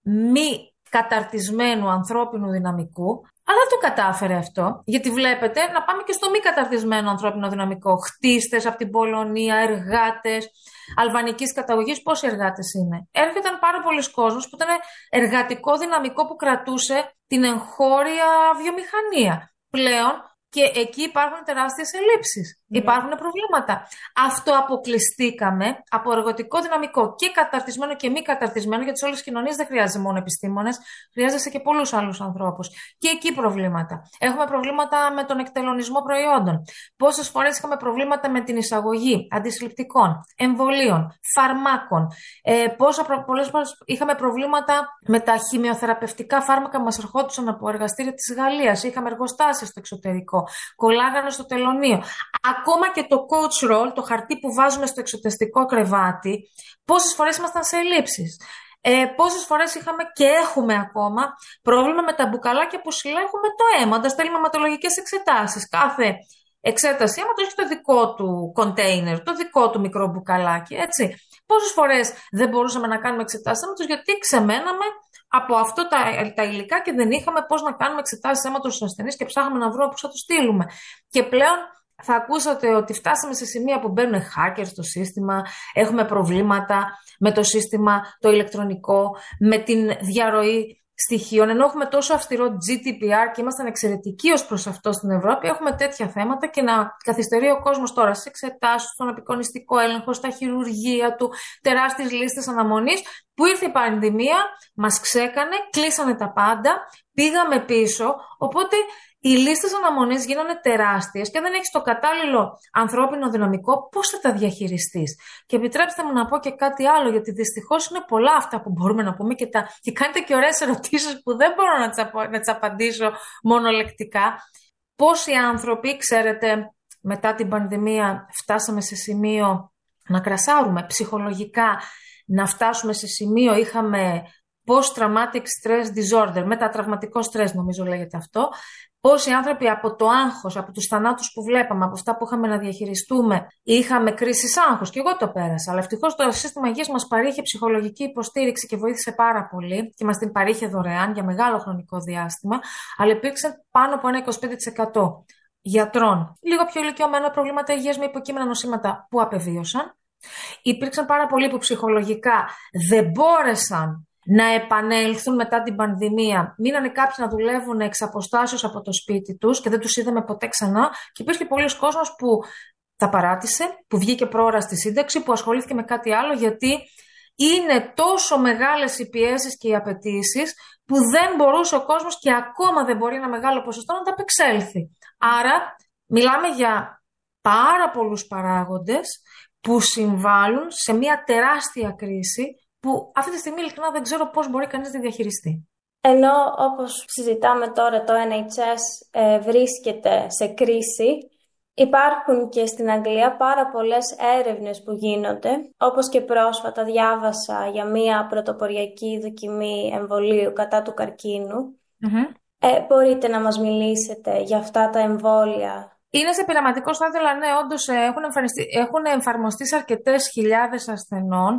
μη καταρτισμένου ανθρώπινου δυναμικού, αλλά δεν το κατάφερε αυτό, γιατί βλέπετε να πάμε και στο μη καταρτισμένο ανθρώπινο δυναμικό. Χτίστες από την Πολωνία, εργάτες αλβανικής καταγωγής. Πόσοι εργάτες είναι? Έρχονταν πάρα πολλοί κόσμος που ήταν εργατικό δυναμικό που κρατούσε την εγχώρια βιομηχανία. Πλέον και εκεί υπάρχουν τεράστιες ελλείψεις. Mm. Υπάρχουν προβλήματα. Αυτοαποκλειστήκαμε από εργατικό δυναμικό και καταρτισμένο και μη καταρτισμένο, γιατί σε όλες τις κοινωνίες δεν χρειάζεται μόνο επιστήμονες, χρειάζεσαι και πολλούς άλλους ανθρώπους. Και εκεί προβλήματα. Έχουμε προβλήματα με τον εκτελονισμό προϊόντων. Πόσες φορές είχαμε προβλήματα με την εισαγωγή αντισυλληπτικών, εμβολίων, φαρμάκων. Ε, πόσα προ... Πολλές φορές είχαμε προβλήματα με τα χημειοθεραπευτικά φάρμακα που μας ερχόντουσαν από εργαστήρια της Γαλλίας. Είχαμε εργοστάσια στο εξωτερικό. Κολλάγανε στο τελωνείο. Ακόμα και το coach roll, το χαρτί που βάζουμε στο εξωτεστικό κρεβάτι, πόσες φορές ήμασταν σε ελλείψεις. Ε, πόσες φορές είχαμε και έχουμε ακόμα πρόβλημα με τα μπουκαλάκια που συλλέγουμε το αίμα, όταν στέλνουμε αιματολογικές εξετάσεις. Κάθε εξέταση αίματος έχει το δικό του κοντέινερ, το δικό του μικρό μπουκαλάκι, έτσι. Πόσες φορές δεν μπορούσαμε να κάνουμε εξετάσεις αίματος γιατί ξεμέναμε από αυτό τα, τα υλικά και δεν είχαμε πώς να κάνουμε εξετάσεις αίματος στους ασθενείς και ψάχναμε να βρούμε πώς θα το στείλουμε. Και πλέον θα ακούσατε ότι φτάσαμε σε σημεία που μπαίνουν hackers στο σύστημα, έχουμε προβλήματα με το σύστημα το ηλεκτρονικό, με την διαρροή στοιχείων, ενώ έχουμε τόσο αυστηρό τζι τι πι αρ και ήμασταν εξαιρετικοί ως προς αυτό στην Ευρώπη, έχουμε τέτοια θέματα και να καθυστερεί ο κόσμος τώρα στις εξετάσεις, στον απεικονιστικό έλεγχο, στα χειρουργεία του, τεράστιες λίστες αναμονής, που ήρθε η πανδημία, μας ξέκανε, κλείσανε τα πάντα, πήγαμε πίσω, οπότε οι λίστες αναμονής γίνανε τεράστιες και δεν έχεις το κατάλληλο ανθρώπινο δυναμικό, πώς θα τα διαχειριστείς. Και επιτρέψτε μου να πω και κάτι άλλο, γιατί δυστυχώς είναι πολλά αυτά που μπορούμε να πούμε και, τα... και κάνετε και ωραίες ερωτήσεις που δεν μπορώ να τις, απο... να τις απαντήσω μονολεκτικά. Πόσοι άνθρωποι, ξέρετε, μετά την πανδημία φτάσαμε σε σημείο να κρασάρουμε ψυχολογικά, να φτάσουμε σε σημείο, είχαμε post-traumatic stress disorder, μετατραυματικό στρες νομίζω λέγεται αυτό. Πόσοι άνθρωποι από το άγχος, από τους θανάτους που βλέπαμε, από αυτά που είχαμε να διαχειριστούμε, είχαμε κρίσεις άγχους. Και εγώ το πέρασα. Αλλά ευτυχώς το σύστημα υγείας μας παρήχε ψυχολογική υποστήριξη και βοήθησε πάρα πολύ και μας την παρήχε δωρεάν για μεγάλο χρονικό διάστημα. Αλλά υπήρξε πάνω από ένα είκοσι πέντε τοις εκατό γιατρών, λίγο πιο ηλικιωμένα, προβλήματα υγείας με υποκείμενα νοσήματα που απεβίωσαν. Υπήρξαν πάρα πολλοί που ψυχολογικά δεν μπόρεσαν να επανέλθουν μετά την πανδημία. Μείνανε κάποιοι να δουλεύουν εξ αποστάσεως από το σπίτι τους και δεν τους είδαμε ποτέ ξανά. Και υπήρχε πολλοί κόσμος που τα παράτησε, που βγήκε πρόωρα στη σύνταξη, που ασχολήθηκε με κάτι άλλο, γιατί είναι τόσο μεγάλες οι πιέσεις και οι απαιτήσεις που δεν μπορούσε ο κόσμος και ακόμα δεν μπορεί ένα μεγάλο ποσοστό να τα απεξέλθει. Άρα μιλάμε για πάρα πολλούς παράγοντες που συμβάλλουν σε μια τεράστια κρίση που αυτή τη στιγμή ειλικρινά δεν ξέρω πώς μπορεί κανείς να διαχειριστεί. Ενώ όπως συζητάμε τώρα το εν έιτς ες ε, βρίσκεται σε κρίση, υπάρχουν και στην Αγγλία πάρα πολλές έρευνες που γίνονται, όπως και πρόσφατα διάβασα για μία πρωτοποριακή δοκιμή εμβολίου κατά του καρκίνου. Mm-hmm. Ε, μπορείτε να μας μιλήσετε για αυτά τα εμβόλια? Είναι σε πειραματικό στάδιο, αλλά ναι, όντως έχουν, έχουν εφαρμοστεί σε αρκετές χιλιάδες ασθενών.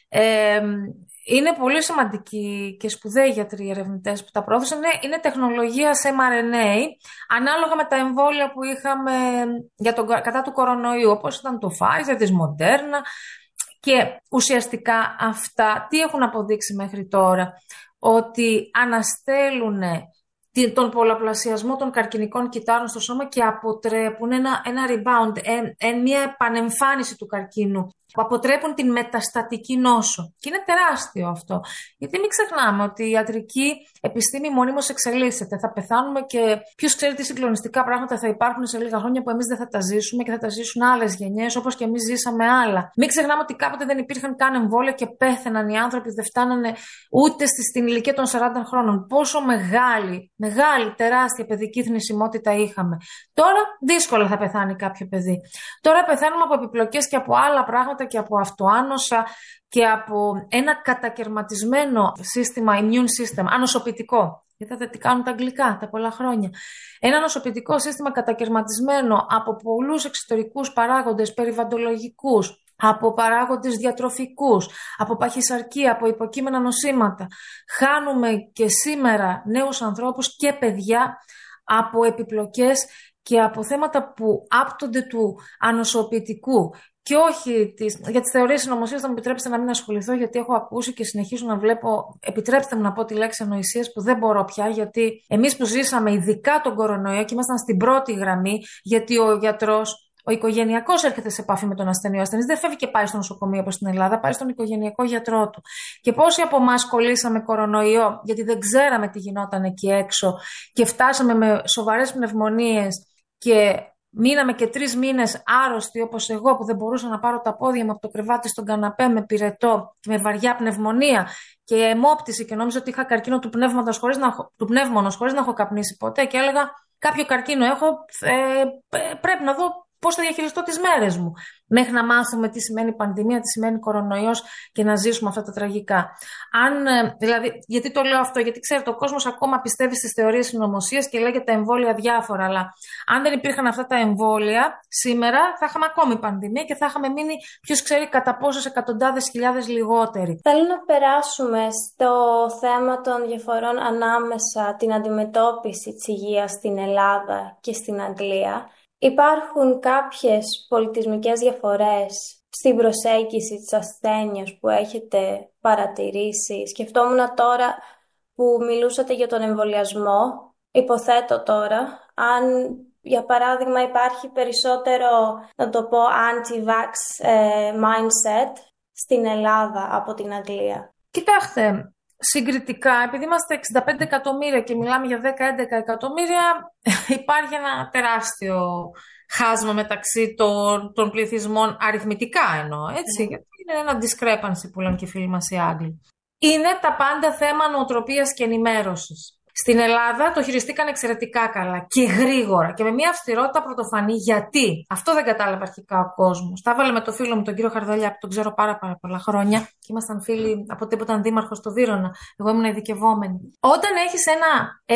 Ε, είναι πολύ σημαντικοί και σπουδαίοι γιατροί ερευνητές που τα πρόθεσαν. Είναι, είναι τεχνολογία σε εμ αρ εν έι, ανάλογα με τα εμβόλια που είχαμε για τον, κατά του κορονοϊού, όπως ήταν το Pfizer, της Moderna. Και ουσιαστικά αυτά τι έχουν αποδείξει μέχρι τώρα? Ότι αναστέλουν τον πολλαπλασιασμό των καρκινικών κυττάρων στο σώμα και αποτρέπουν ένα, ένα rebound, εν, εν, μια επανεμφάνιση του καρκίνου, που αποτρέπουν την μεταστατική νόσο. Και είναι τεράστιο αυτό. Γιατί μην ξεχνάμε ότι η ιατρική επιστήμη μονίμως εξελίσσεται. Θα πεθάνουμε και ποιος ξέρει τι συγκλονιστικά πράγματα θα υπάρχουν σε λίγα χρόνια που εμείς δεν θα τα ζήσουμε και θα τα ζήσουν άλλες γενιές, όπως και εμείς ζήσαμε άλλα. Μην ξεχνάμε ότι κάποτε δεν υπήρχαν καν εμβόλια και πέθαιναν οι άνθρωποι, δεν φτάνανε ούτε στην ηλικία των σαράντα χρόνων. Πόσο μεγάλη, μεγάλη, τεράστια παιδική θνησιμότητα είχαμε. Τώρα δύσκολα θα πεθάνει κάποιο παιδί. Τώρα πεθαίνουμε από επιπλοκές και από άλλα πράγματα και από αυτοάνοσα και από ένα κατακερματισμένο σύστημα, immune system, ανοσοποιητικό. Είδατε τι κάνουν τα αγγλικά τα πολλά χρόνια. Ένα νοσοποιητικό σύστημα κατακερματισμένο από πολλούς εξωτερικούς παράγοντες, περιβαλλοντολογικούς, από παράγοντες διατροφικούς, από παχυσαρκία, από υποκείμενα νοσήματα. Χάνουμε και σήμερα νέους ανθρώπους και παιδιά από επιπλοκές και από θέματα που άπτονται του ανοσοποιητικού. Και όχι τις, για τις θεωρίες συνωμοσίας θα μου επιτρέψετε να μην ασχοληθώ, γιατί έχω ακούσει και συνεχίζω να βλέπω, επιτρέψτε μου να πω τη λέξη ανοησίες που δεν μπορώ πια, γιατί εμείς που ζήσαμε ειδικά τον κορονοϊό και ήμασταν στην πρώτη γραμμή, γιατί ο γιατρός, ο οικογενειακός έρχεται σε επαφή με τον ασθενή. Ο ασθενής δεν φεύγει και πάει στο νοσοκομείο όπως στην Ελλάδα, πάει στον οικογενειακό γιατρό του. Και πόσοι από εμάς κολλήσαμε κορονοϊό, γιατί δεν ξέραμε τι γινόταν εκεί έξω και φτάσαμε με σοβαρές πνευμονίες και μείναμε και τρεις μήνες άρρωστοι, όπως εγώ, που δεν μπορούσα να πάρω τα πόδια μου από το κρεβάτι στον καναπέ με πυρετό και με βαριά πνευμονία και αιμόπτηση και νόμιζα ότι είχα καρκίνο του πνεύματος χωρίς να έχω, του πνεύμονος χωρίς να έχω καπνίσει ποτέ και έλεγα κάποιο καρκίνο έχω, ε, πρέπει να δω πώς θα διαχειριστώ τις μέρες μου. Μέχρι να μάθουμε τι σημαίνει πανδημία, τι σημαίνει κορονοϊός και να ζήσουμε αυτά τα τραγικά. Αν, δηλαδή, γιατί το λέω αυτό, γιατί ξέρετε, ο κόσμος ακόμα πιστεύει στις θεωρίες συνωμοσίας και λέγεται εμβόλια διάφορα. Αλλά αν δεν υπήρχαν αυτά τα εμβόλια, σήμερα θα είχαμε ακόμη πανδημία και θα είχαμε μείνει, ποιος ξέρει, κατά πόσες εκατοντάδες χιλιάδες λιγότεροι. Θέλω να περάσουμε στο θέμα των διαφορών ανάμεσα την αντιμετώπιση της υγείας στην Ελλάδα και στην Αγγλία. Υπάρχουν κάποιες πολιτισμικές διαφορές στην προσέγγιση της ασθένειας που έχετε παρατηρήσει? Σκεφτόμουν τώρα που μιλούσατε για τον εμβολιασμό. Υποθέτω τώρα, αν για παράδειγμα υπάρχει περισσότερο, να το πω, anti-vax ε, mindset στην Ελλάδα από την Αγγλία. Κοιτάξτε, συγκριτικά, επειδή είμαστε εξήντα πέντε εκατομμύρια και μιλάμε για δέκα με έντεκα εκατομμύρια, υπάρχει ένα τεράστιο χάσμα μεταξύ των, των πληθυσμών, αριθμητικά εννοώ, έτσι, mm. γιατί είναι ένα discrepancy που λένε και οι φίλοι μας οι Άγγλοι. Είναι τα πάντα θέμα νοοτροπίας και ενημέρωσης. Στην Ελλάδα το χειριστήκαν εξαιρετικά καλά και γρήγορα και με μια αυστηρότητα πρωτοφανή. Γιατί? Αυτό δεν κατάλαβε αρχικά ο κόσμος. Τα έβαλε με το φίλο μου τον κύριο Χαρδαλιά, που τον ξέρω πάρα, πάρα πολλά χρόνια και ήμασταν φίλοι από τότε που ήταν δήμαρχος στο Βύρωνα. Εγώ ήμουν ειδικευόμενη. Όταν έχεις ένα,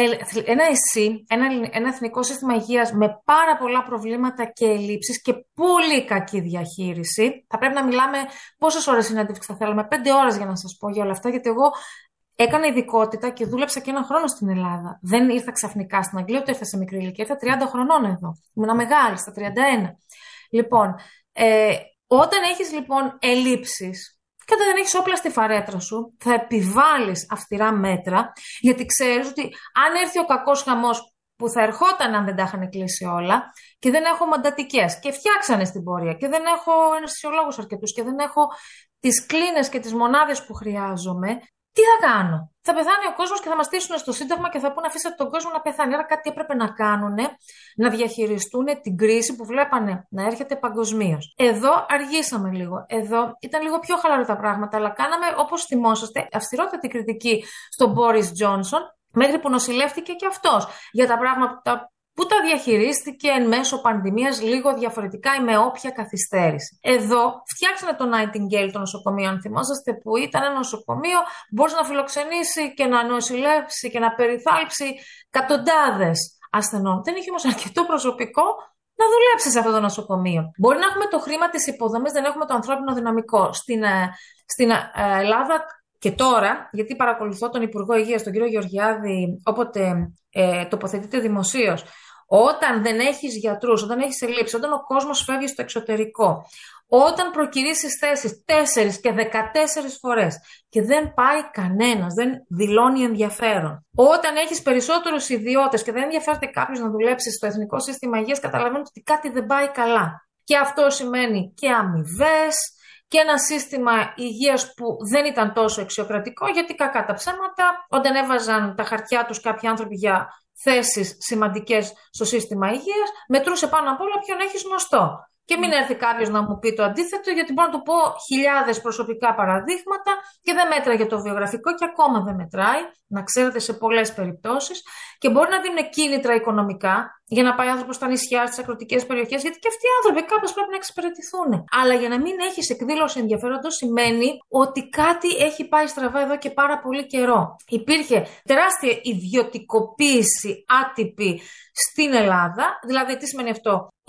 ένα ΕΣΥ, ένα, ένα εθνικό σύστημα υγείας με πάρα πολλά προβλήματα και ελλείψεις και πολύ κακή διαχείριση, θα πρέπει να μιλάμε πόσες ώρες συνέντευξη θα θέλαμε, πέντε ώρες για να σας πω για όλα αυτά, γιατί εγώ έκανα ειδικότητα και δούλεψα και ένα χρόνο στην Ελλάδα. Δεν ήρθα ξαφνικά στην Αγγλία, ούτε ήρθα σε μικρή ηλικία. Ήρθα τριάντα χρονών εδώ. Ήμουν μεγάλη, στα τριάντα ένα. Λοιπόν, ε, όταν έχεις λοιπόν ελλείψεις και όταν δεν έχεις όπλα στη φαρέτρα σου, θα επιβάλλεις αυστηρά μέτρα, γιατί ξέρεις ότι αν έρθει ο κακός χαμός που θα ερχόταν αν δεν τα είχαν κλείσει όλα και δεν έχω μαντατικές και φτιάξανε στην πορεία και δεν έχω αναισθησιολόγους αρκετούς και δεν έχω τις κλίνες και τις μονάδες που χρειάζομαι, τι θα κάνω? Θα πεθάνει ο κόσμος και θα μας στήσουν στο Σύνταγμα και θα πούνε αφήστε τον κόσμο να πεθάνει. Άρα κάτι έπρεπε να κάνουν, να διαχειριστούν την κρίση που βλέπανε να έρχεται παγκοσμίως. Εδώ αργήσαμε λίγο. Εδώ ήταν λίγο πιο χαλαρά τα πράγματα, αλλά κάναμε, όπως θυμόσαστε, αυστηρότατη κριτική στον Μπόρις Τζόνσον, μέχρι που νοσηλεύτηκε και αυτός για τα πράγματα που τα διαχειρίστηκε εν μέσω πανδημίας λίγο διαφορετικά ή με όποια καθυστέρηση. Εδώ φτιάξανε το Nightingale, το νοσοκομείο, αν θυμόσαστε, που ήταν ένα νοσοκομείο που μπορούσε να φιλοξενήσει και να νοσηλεύσει και να περιθάλψει εκατοντάδες ασθενών. Δεν είχε όμως αρκετό προσωπικό να δουλέψει σε αυτό το νοσοκομείο. Μπορεί να έχουμε το χρήμα της υποδομής, δεν έχουμε το ανθρώπινο δυναμικό. Στην, στην Ελλάδα και τώρα, γιατί παρακολουθώ τον Υπουργό Υγείας, τον κύριο Γεωργιάδη, όποτε ε, τοποθετείται δημοσίως, όταν δεν έχεις γιατρούς, όταν έχεις ελλείψεις, όταν ο κόσμος φεύγει στο εξωτερικό, όταν προκυρήσεις θέσεις τέσσερις και δεκατέσσερις φορές και δεν πάει κανένας, δεν δηλώνει ενδιαφέρον, όταν έχεις περισσότερους ιδιώτες και δεν ενδιαφέρεται κάποιος να δουλέψει στο Εθνικό Σύστημα Υγείας, καταλαβαίνετε ότι κάτι δεν πάει καλά. Και αυτό σημαίνει και αμοιβές, και ένα σύστημα υγείας που δεν ήταν τόσο αξιοκρατικό, γιατί κακά τα ψέματα, όταν έβαζαν τα χαρτιά τους κάποιοι άνθρωποι για θέσεις σημαντικές στο σύστημα υγείας, μετρούσε πάνω απ' όλα ποιον έχεις γνωστό. Και μην έρθει κάποιος να μου πει το αντίθετο, γιατί μπορώ να του πω χιλιάδες προσωπικά παραδείγματα και δεν μέτραγε το βιογραφικό και ακόμα δεν μετράει, να ξέρετε, σε πολλές περιπτώσεις. Και μπορεί να δίνουν κίνητρα οικονομικά για να πάει άνθρωπος στα νησιά, στις αγροτικές περιοχές, γιατί και αυτοί οι άνθρωποι κάπως πρέπει να εξυπηρετηθούν. Αλλά για να μην έχεις εκδήλωση ενδιαφέροντος σημαίνει ότι κάτι έχει πάει στραβά εδώ και πάρα πολύ καιρό. Υπήρχε τεράστια ιδιωτικοποίηση άτυπη στην Ελλάδα, δηλαδή τι σημαίνει αυτό?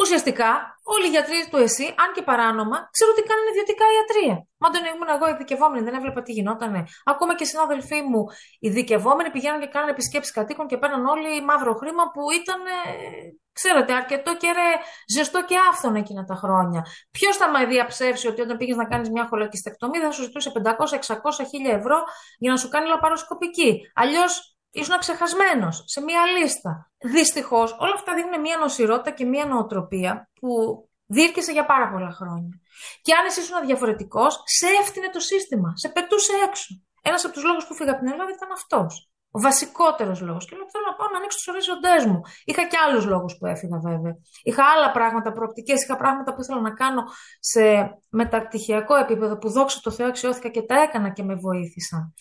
Ουσιαστικά, όλοι οι γιατροί του ΕΣΥ, αν και παράνομα, ξέρω ότι κάνουν ιδιωτικά ιατρία. Μα όταν ήμουν εγώ ειδικευόμενη, δεν έβλεπα τι γινότανε. Ακόμα και οι συνάδελφοί μου ειδικευόμενοι πηγαίνουν και κάνουν επισκέψεις κατοίκων και παίρνουν όλοι μαύρο χρήμα που ήταν, ξέρετε, αρκετό και ρε, ζεστό και άφθονο εκείνα τα χρόνια. Ποιος θα με διαψεύσει ότι όταν πήγες να κάνεις μια χολοκυστεκτομή θα σου ζητούσε πεντακόσια, εξακόσια, χίλια ευρώ για να σου κάνει λαπαροσκοπική. Αλλιώς ήσουν ξεχασμένος σε μία λίστα. Δυστυχώς, όλα αυτά δείχνουν μία νοσηρότητα και μία νοοτροπία που διήρκησε για πάρα πολλά χρόνια. Και αν εσύ ήσουν διαφορετικός, σε έφτυνε το σύστημα, σε πετούσε έξω. Ένας από τους λόγους που φύγα από την Ελλάδα ήταν αυτός. Ο βασικότερος λόγος. Και λέω: θέλω να πάω να ανοίξω τους ορίζοντές μου. Είχα και άλλους λόγους που έφυγα, βέβαια. Είχα άλλα πράγματα, προοπτικές, είχα πράγματα που ήθελα να κάνω σε μεταπτυχιακό επίπεδο, που δόξα τω Θεώ αξιώθηκα και τα έκανα και με βοήθησαν.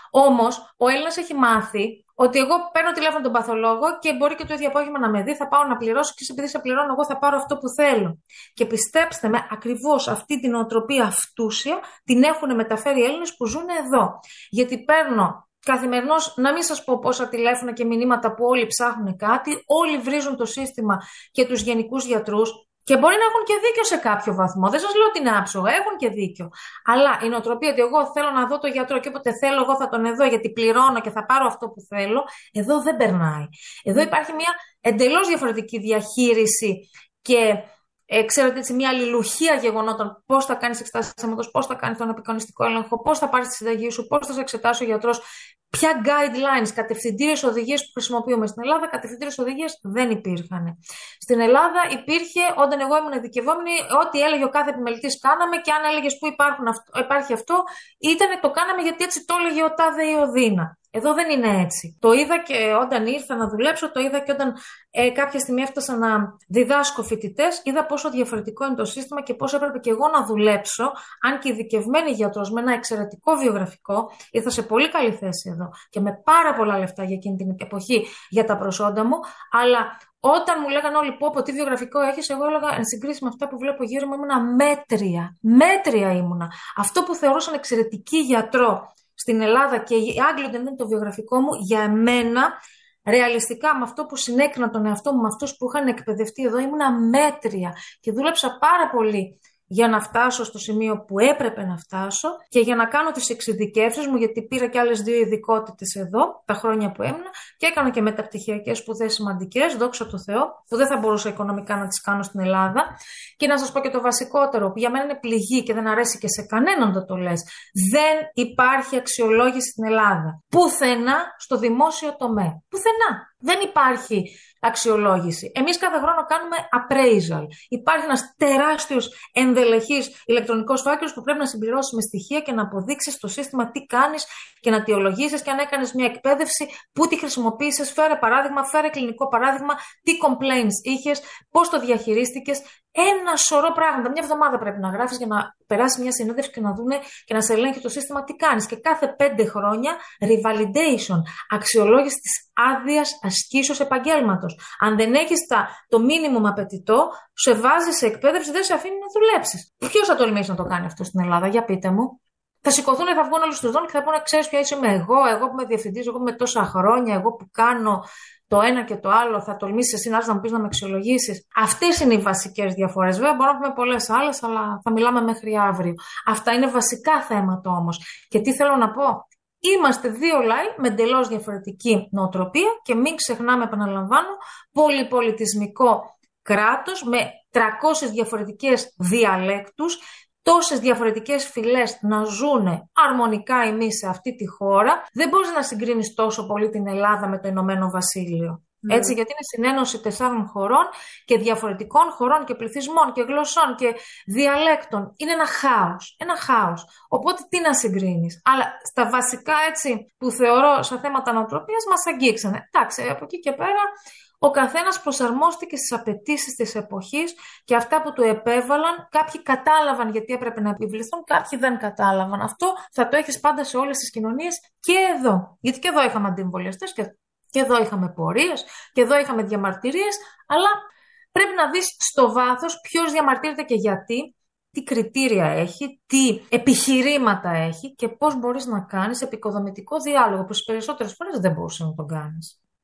Όμως, ο Έλληνας έχει μάθει ότι εγώ παίρνω τηλέφωνο τον παθολόγο και μπορεί και το ίδιο απόγευμα να με δει, θα πάω να πληρώσω και επειδή σε πληρώνω, εγώ θα πάρω αυτό που θέλω. Και πιστέψτε με, ακριβώς αυτή την νοοτροπία αυτούσια την έχουν μεταφέρει οι Έλληνες που ζουν εδώ. Γιατί παίρνω καθημερινώς, να μην σας πω πόσα τηλέφωνα και μηνύματα που όλοι ψάχνουν κάτι, όλοι βρίζουν το σύστημα και τους γενικούς γιατρούς. Και μπορεί να έχουν και δίκιο σε κάποιο βαθμό. Δεν σας λέω ότι είναι άψογα, έχουν και δίκιο. Αλλά η νοοτροπία ότι εγώ θέλω να δω τον γιατρό και όποτε θέλω, εγώ θα τον δω γιατί πληρώνω και θα πάρω αυτό που θέλω, εδώ δεν περνάει. Εδώ υπάρχει μια εντελώς διαφορετική διαχείριση και ε, ξέρετε έτσι, μια αλληλουχία γεγονότων. Πώς θα κάνεις εξετάσεις αίματος, πώς θα κάνεις τον απεικονιστικό έλεγχο, πώς θα πάρεις τη συνταγή σου, πώς θα σε εξετάσει ο γιατρός. Ποια guidelines, κατευθυντήριες οδηγίες που χρησιμοποιούμε στην Ελλάδα, κατευθυντήριες οδηγίες δεν υπήρχαν. Στην Ελλάδα υπήρχε, όταν εγώ ήμουν ειδικευόμενη, ό,τι έλεγε ο κάθε επιμελητής κάναμε και αν έλεγες που υπάρχουν, υπάρχει αυτό, ήταν το κάναμε γιατί έτσι το έλεγε ο τάδε ή ο δίνα. Εδώ δεν είναι έτσι. Το είδα και όταν ήρθα να δουλέψω, το είδα και όταν ε, κάποια στιγμή έφτασα να διδάσκω φοιτητές, είδα πόσο διαφορετικό είναι το σύστημα και πόσο έπρεπε και εγώ να δουλέψω, αν και ειδικευμένη γιατρός με ένα εξαιρετικό βιογραφικό, ήρθα σε πολύ καλή θέση εδώ και με πάρα πολλά λεφτά για εκείνη την εποχή για τα προσόντα μου, αλλά όταν μου λέγανε όλοι πω, πω τι βιογραφικό έχεις, εγώ έλεγα εν συγκρίση με αυτά που βλέπω γύρω μου ήμουνα μέτρια. Μέτρια ήμουνα. Αυτό που θεωρούσαν εξαιρετική γιατρό στην Ελλάδα και οι Άγγλοι δεν είναι το βιογραφικό μου, για εμένα, ρεαλιστικά με αυτό που συνέκρινα τον εαυτό μου, με αυτούς που είχαν εκπαιδευτεί εδώ, ήμουνα μέτρια και δούλεψα πάρα πολύ για να φτάσω στο σημείο που έπρεπε να φτάσω και για να κάνω τις εξειδικεύσεις μου, γιατί πήρα και άλλες δύο ειδικότητες εδώ τα χρόνια που έμεινα και έκανα και μεταπτυχιακές σπουδές σημαντικές, δόξα τω Θεώ, που δεν θα μπορούσα οικονομικά να τις κάνω στην Ελλάδα. Και να σας πω και το βασικότερο, που για μένα είναι πληγή και δεν αρέσει και σε κανέναν να το λες. Δεν υπάρχει αξιολόγηση στην Ελλάδα. Πουθενά στο δημόσιο τομέα. Πουθενά. Δεν υπάρχει αξιολόγηση. Εμείς κάθε χρόνο κάνουμε appraisal. Υπάρχει ένας τεράστιος ενδελεχής ηλεκτρονικός φάκελος που πρέπει να συμπληρώσεις με στοιχεία και να αποδείξεις στο σύστημα τι κάνεις και να αιτιολογήσεις και αν έκανες μια εκπαίδευση, πού τη χρησιμοποίησες, φέρε παράδειγμα, φέρε κλινικό παράδειγμα, τι complaints είχες, πώς το διαχειρίστηκες. Ένα σωρό πράγματα. Μια εβδομάδα πρέπει να γράφεις για να περάσει μια συνέντευξη και να δούνε και να σε ελέγχει το σύστημα τι κάνεις. Και κάθε πέντε χρόνια revalidation, αξιολόγηση της άδειας ασκήσεως επαγγέλματος. Αν δεν έχεις τα, το minimum απαιτητό, σε βάζει σε εκπαίδευση, δεν σε αφήνει να δουλέψεις. Ποιος θα τολμήσει να το κάνει αυτό στην Ελλάδα, για πείτε μου. Θα σηκωθούν, θα βγουν όλοι στους δρόμους και θα πούνε: ξέρεις ποια είμαι εγώ, εγώ που είμαι διευθυντής, εγώ που είμαι τόσα χρόνια, εγώ που κάνω το ένα και το άλλο, θα τολμήσεις εσύ να έρθεις να μου πεις να με αξιολογήσεις. Αυτές είναι οι βασικές διαφορές. Βέβαια, μπορούμε να πούμε πολλές άλλες, αλλά θα μιλάμε μέχρι αύριο. Αυτά είναι βασικά θέματα όμως. Και τι θέλω να πω. Είμαστε δύο λαοί με εντελώς διαφορετική νοοτροπία και μην ξεχνάμε, επαναλαμβάνω, πολυπολιτισμικό κράτος με τριακόσιες διαφορετικές διαλέκτους, τόσες διαφορετικές φυλές να ζουνε αρμονικά εμείς σε αυτή τη χώρα. Δεν μπορείς να συγκρίνεις τόσο πολύ την Ελλάδα με το Ηνωμένο Βασίλειο. Mm. Έτσι, γιατί είναι συνένωση τεσσάρων χωρών και διαφορετικών χωρών και πληθυσμών και γλωσσών και διαλέκτων. Είναι ένα χάος. Ένα χάος. Οπότε τι να συγκρίνεις. Αλλά στα βασικά έτσι που θεωρώ σε θέματα νοοτροπίας μας αγγίξανε. Εντάξει, από εκεί και πέρα ο καθένας προσαρμόστηκε στις απαιτήσεις της εποχής και αυτά που του επέβαλαν. Κάποιοι κατάλαβαν γιατί έπρεπε να επιβληθούν, κάποιοι δεν κατάλαβαν. Αυτό θα το έχεις πάντα σε όλες τις κοινωνίες και εδώ. Γιατί και εδώ είχαμε αντιεμβολιαστές και, και εδώ είχαμε πορείες και εδώ είχαμε διαμαρτυρίες, αλλά πρέπει να δεις στο βάθος ποιος διαμαρτύρεται και γιατί, τι κριτήρια έχει, τι επιχειρήματα έχει και πώς μπορείς να κάνεις επικοδομητικό διάλογο που στις περισσότερες φορές δεν μπορούσε να τον κάνεις.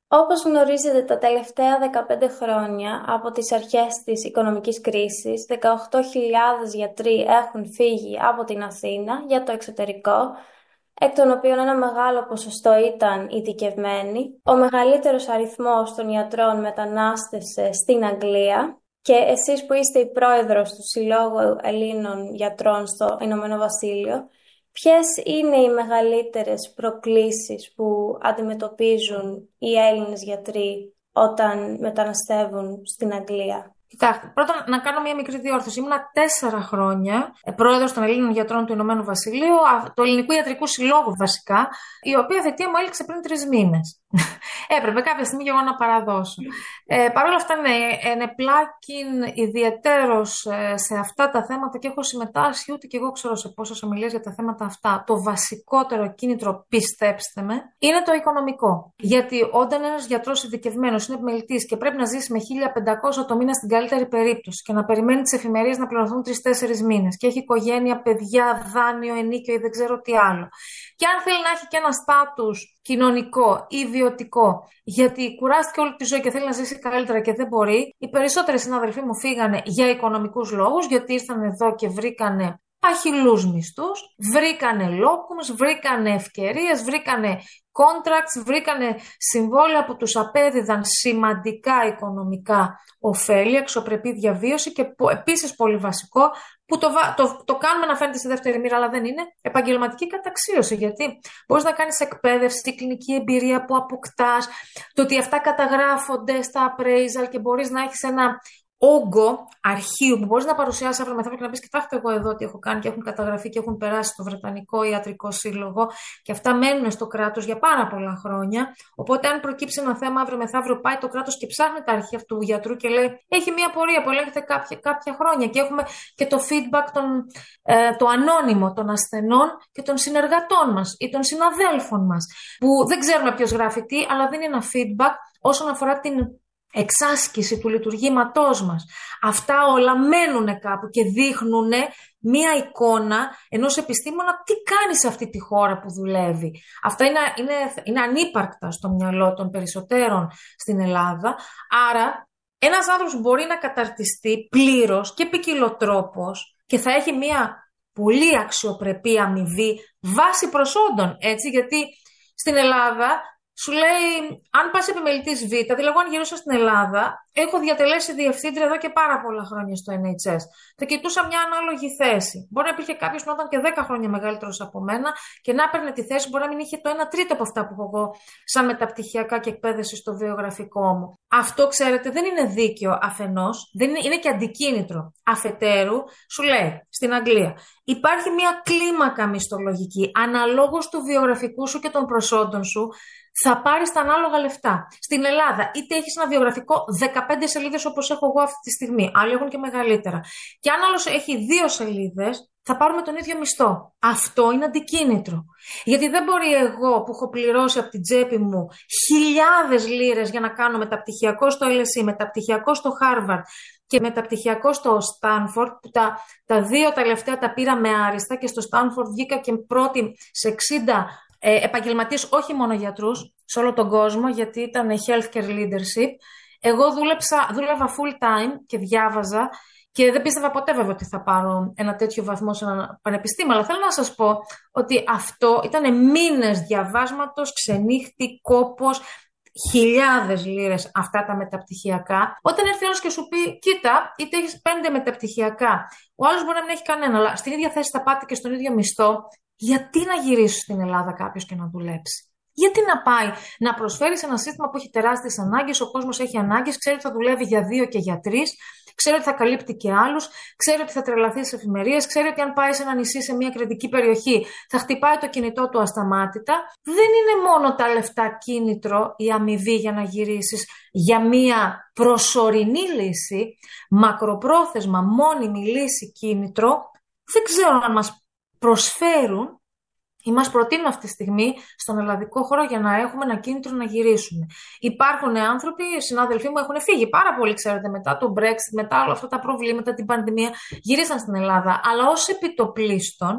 Όπως γνωρίζετε, τα τελευταία δεκαπέντε χρόνια από τις αρχές της οικονομικής κρίσης, δεκαοκτώ χιλιάδες γιατροί έχουν φύγει από την Αθήνα για το εξωτερικό, εκ των οποίων ένα μεγάλο ποσοστό ήταν ειδικευμένοι. Ο μεγαλύτερος αριθμός των ιατρών μετανάστευσε στην Αγγλία και εσείς που είστε η πρόεδρος του Συλλόγου Ελλήνων Γιατρών στο Ηνωμένο Βασίλειο, ποιες είναι οι μεγαλύτερες προκλήσεις που αντιμετωπίζουν οι Έλληνες γιατροί όταν μεταναστεύουν στην Αγγλία? Κοιτάξτε, πρώτα να κάνω μια μικρή διόρθωση. Ήμουνα τέσσερα χρόνια πρόεδρος των Ελλήνων Γιατρών του Ηνωμένου Βασιλείου, του Ελληνικού Ιατρικού Συλλόγου βασικά, η οποία θητεία μου έληξε πριν τρεις μήνες. Έπρεπε κάποια στιγμή και εγώ να παραδώσω. Ε, Παρ' όλα αυτά, ναι, ενεπλάκην ιδιαιτέρως σε αυτά τα θέματα και έχω συμμετάσχει, ούτε και εγώ ξέρω σε πόσες ομιλίες για τα θέματα αυτά. Το βασικότερο κίνητρο, πιστέψτε με, είναι το οικονομικό. Γιατί όταν ένας γιατρός ειδικευμένος είναι επιμελητής και πρέπει να ζήσει με χίλια πεντακόσια το μήνα στην καλύτερη περίπτωση και να περιμένει τις εφημερίες να πληρωθούν τρεις-τέσσερις μήνες και έχει οικογένεια, παιδιά, δάνειο, ενίκιο ή δεν ξέρω τι άλλο. Και αν θέλει να έχει και ένα στάτους κοινωνικό ή βιωτικό, γιατί κουράστηκε όλη τη ζωή και θέλει να ζήσει καλύτερα και δεν μπορεί, οι περισσότεροι συναδελφοί μου φύγανε για οικονομικούς λόγους, γιατί ήρθαν εδώ και βρήκανε αχυλούς μισθούς, βρήκανε λόκουμς, βρήκανε ευκαιρίες, βρήκανε contracts, βρήκανε συμβόλαια που τους απέδιδαν σημαντικά οικονομικά ωφέλη, αξιοπρεπή διαβίωση και επίσης πολύ βασικό, που το, το, το κάνουμε να φαίνεται στη δεύτερη μοίρα, αλλά δεν είναι, επαγγελματική καταξίωση. Γιατί μπορείς να κάνεις εκπαίδευση, κλινική εμπειρία που αποκτάς, το ότι αυτά καταγράφονται στα appraisal και μπορείς να έχεις ένα όγκο αρχείου που μπορείς να παρουσιάσεις αύριο μεθαύριο και να πεις: κοιτάξτε, εγώ εδώ τι έχω κάνει και έχουν καταγραφεί και έχουν περάσει στο Βρετανικό Ιατρικό Σύλλογο και αυτά μένουν στο κράτος για πάρα πολλά χρόνια. Οπότε, αν προκύψει ένα θέμα αύριο μεθαύριο, πάει το κράτος και ψάχνει τα αρχεία αυτού του γιατρού και λέει: έχει μια πορεία που ελέγχεται κάποια, κάποια χρόνια. Και έχουμε και το feedback, των, ε, το ανώνυμο των ασθενών και των συνεργατών μας ή των συναδέλφων μας, που δεν ξέρουμε ποιος γράφει τι, αλλά δίνει ένα feedback όσον αφορά την εξάσκηση του λειτουργήματός μας. Αυτά όλα μένουν κάπου και δείχνουν μία εικόνα ενός επιστήμονα τι κάνει σε αυτή τη χώρα που δουλεύει. Αυτά είναι, είναι, είναι ανύπαρκτα στο μυαλό των περισσότερων στην Ελλάδα. Άρα ένας άνθρωπος μπορεί να καταρτιστεί πλήρως και ποικιλοτρόπως και θα έχει μία πολύ αξιοπρεπή αμοιβή βάση προσόντων, έτσι, γιατί στην Ελλάδα σου λέει, αν πας επιμελητής Β, δηλαδή εγώ αν γυρίσω στην Ελλάδα, έχω διατελέσει διευθύντρια εδώ και πάρα πολλά χρόνια στο Εν Έιτς Ες. Θα κοιτούσα μια ανάλογη θέση. Μπορεί να υπήρχε κάποιος που ήταν και δέκα χρόνια μεγαλύτερος από μένα και να έπαιρνε τη θέση, μπορεί να μην είχε το ένα τρίτο από αυτά που έχω εγώ, σαν μεταπτυχιακά και εκπαίδευση στο βιογραφικό μου. Αυτό, ξέρετε, δεν είναι δίκαιο αφενός, δεν είναι, είναι και αντικίνητρο. Αφετέρου, σου λέει, στην Αγγλία υπάρχει μια κλίμακα μισθολογική, αναλόγως του βιογραφικού σου και των προσόντων σου. Θα πάρεις τα ανάλογα λεφτά. Στην Ελλάδα, είτε έχεις ένα βιογραφικό δεκαπέντε σελίδες όπως έχω εγώ αυτή τη στιγμή, άλλοι έχουν και μεγαλύτερα. Και αν άλλος έχει δύο σελίδες, θα πάρουμε τον ίδιο μισθό. Αυτό είναι αντικίνητρο. Γιατί δεν μπορεί εγώ που έχω πληρώσει από την τσέπη μου χιλιάδες λίρες για να κάνω μεταπτυχιακό στο Ελ Ες Ι, μεταπτυχιακό στο Χάρβαρντ και μεταπτυχιακό στο Στάνφορντ, που τα, τα δύο τελευταία τα πήρα με άριστα και στο Στάνφορντ βγήκα και πρώτη σε εξήντα Ε, επαγγελματίες, όχι μόνο γιατρούς, σε όλο τον κόσμο, γιατί ήταν healthcare leadership. Εγώ δούλεψα, δούλευα full time και διάβαζα και δεν πίστευα ποτέ βέβαια ότι θα πάρω ένα τέτοιο βαθμό σε ένα πανεπιστήμιο. Αλλά θέλω να σας πω ότι αυτό ήταν μήνες διαβάσματος, ξενύχτη, κόπος, χιλιάδες λίρες αυτά τα μεταπτυχιακά. Όταν έρθει ένας και σου πει: κοίτα, είτε έχεις πέντε μεταπτυχιακά, ο άλλος μπορεί να μην έχει κανένα, αλλά στην ίδια θέση θα πάτε και στον ίδιο μισθό. Γιατί να γυρίσει στην Ελλάδα κάποιος και να δουλέψει? Γιατί να πάει να προσφέρει σε ένα σύστημα που έχει τεράστιες ανάγκες, ο κόσμος έχει ανάγκες, ξέρει ότι θα δουλεύει για δύο και για τρεις, ξέρει ότι θα καλύπτει και άλλους, ξέρει ότι θα τρελαθεί στις εφημερίες, ξέρει ότι αν πάει σε ένα νησί, σε μια κριτική περιοχή, θα χτυπάει το κινητό του ασταμάτητα. Δεν είναι μόνο τα λεφτά κίνητρο, η αμοιβή για να γυρίσεις για μια προσωρινή λύση, μακροπρόθεσμα, μόνιμη λύση κίνητρο. Δεν ξέρω αν μας προσφέρουν ή μας προτείνουν αυτή τη στιγμή στον ελλαδικό χώρο για να έχουμε ένα κίνητρο να γυρίσουμε. Υπάρχουν άνθρωποι, συνάδελφοί μου, έχουν φύγει πάρα πολύ, ξέρετε, μετά το Brexit, μετά όλα αυτά τα προβλήματα, την πανδημία, γυρίσαν στην Ελλάδα. Αλλά ως επιτοπλίστων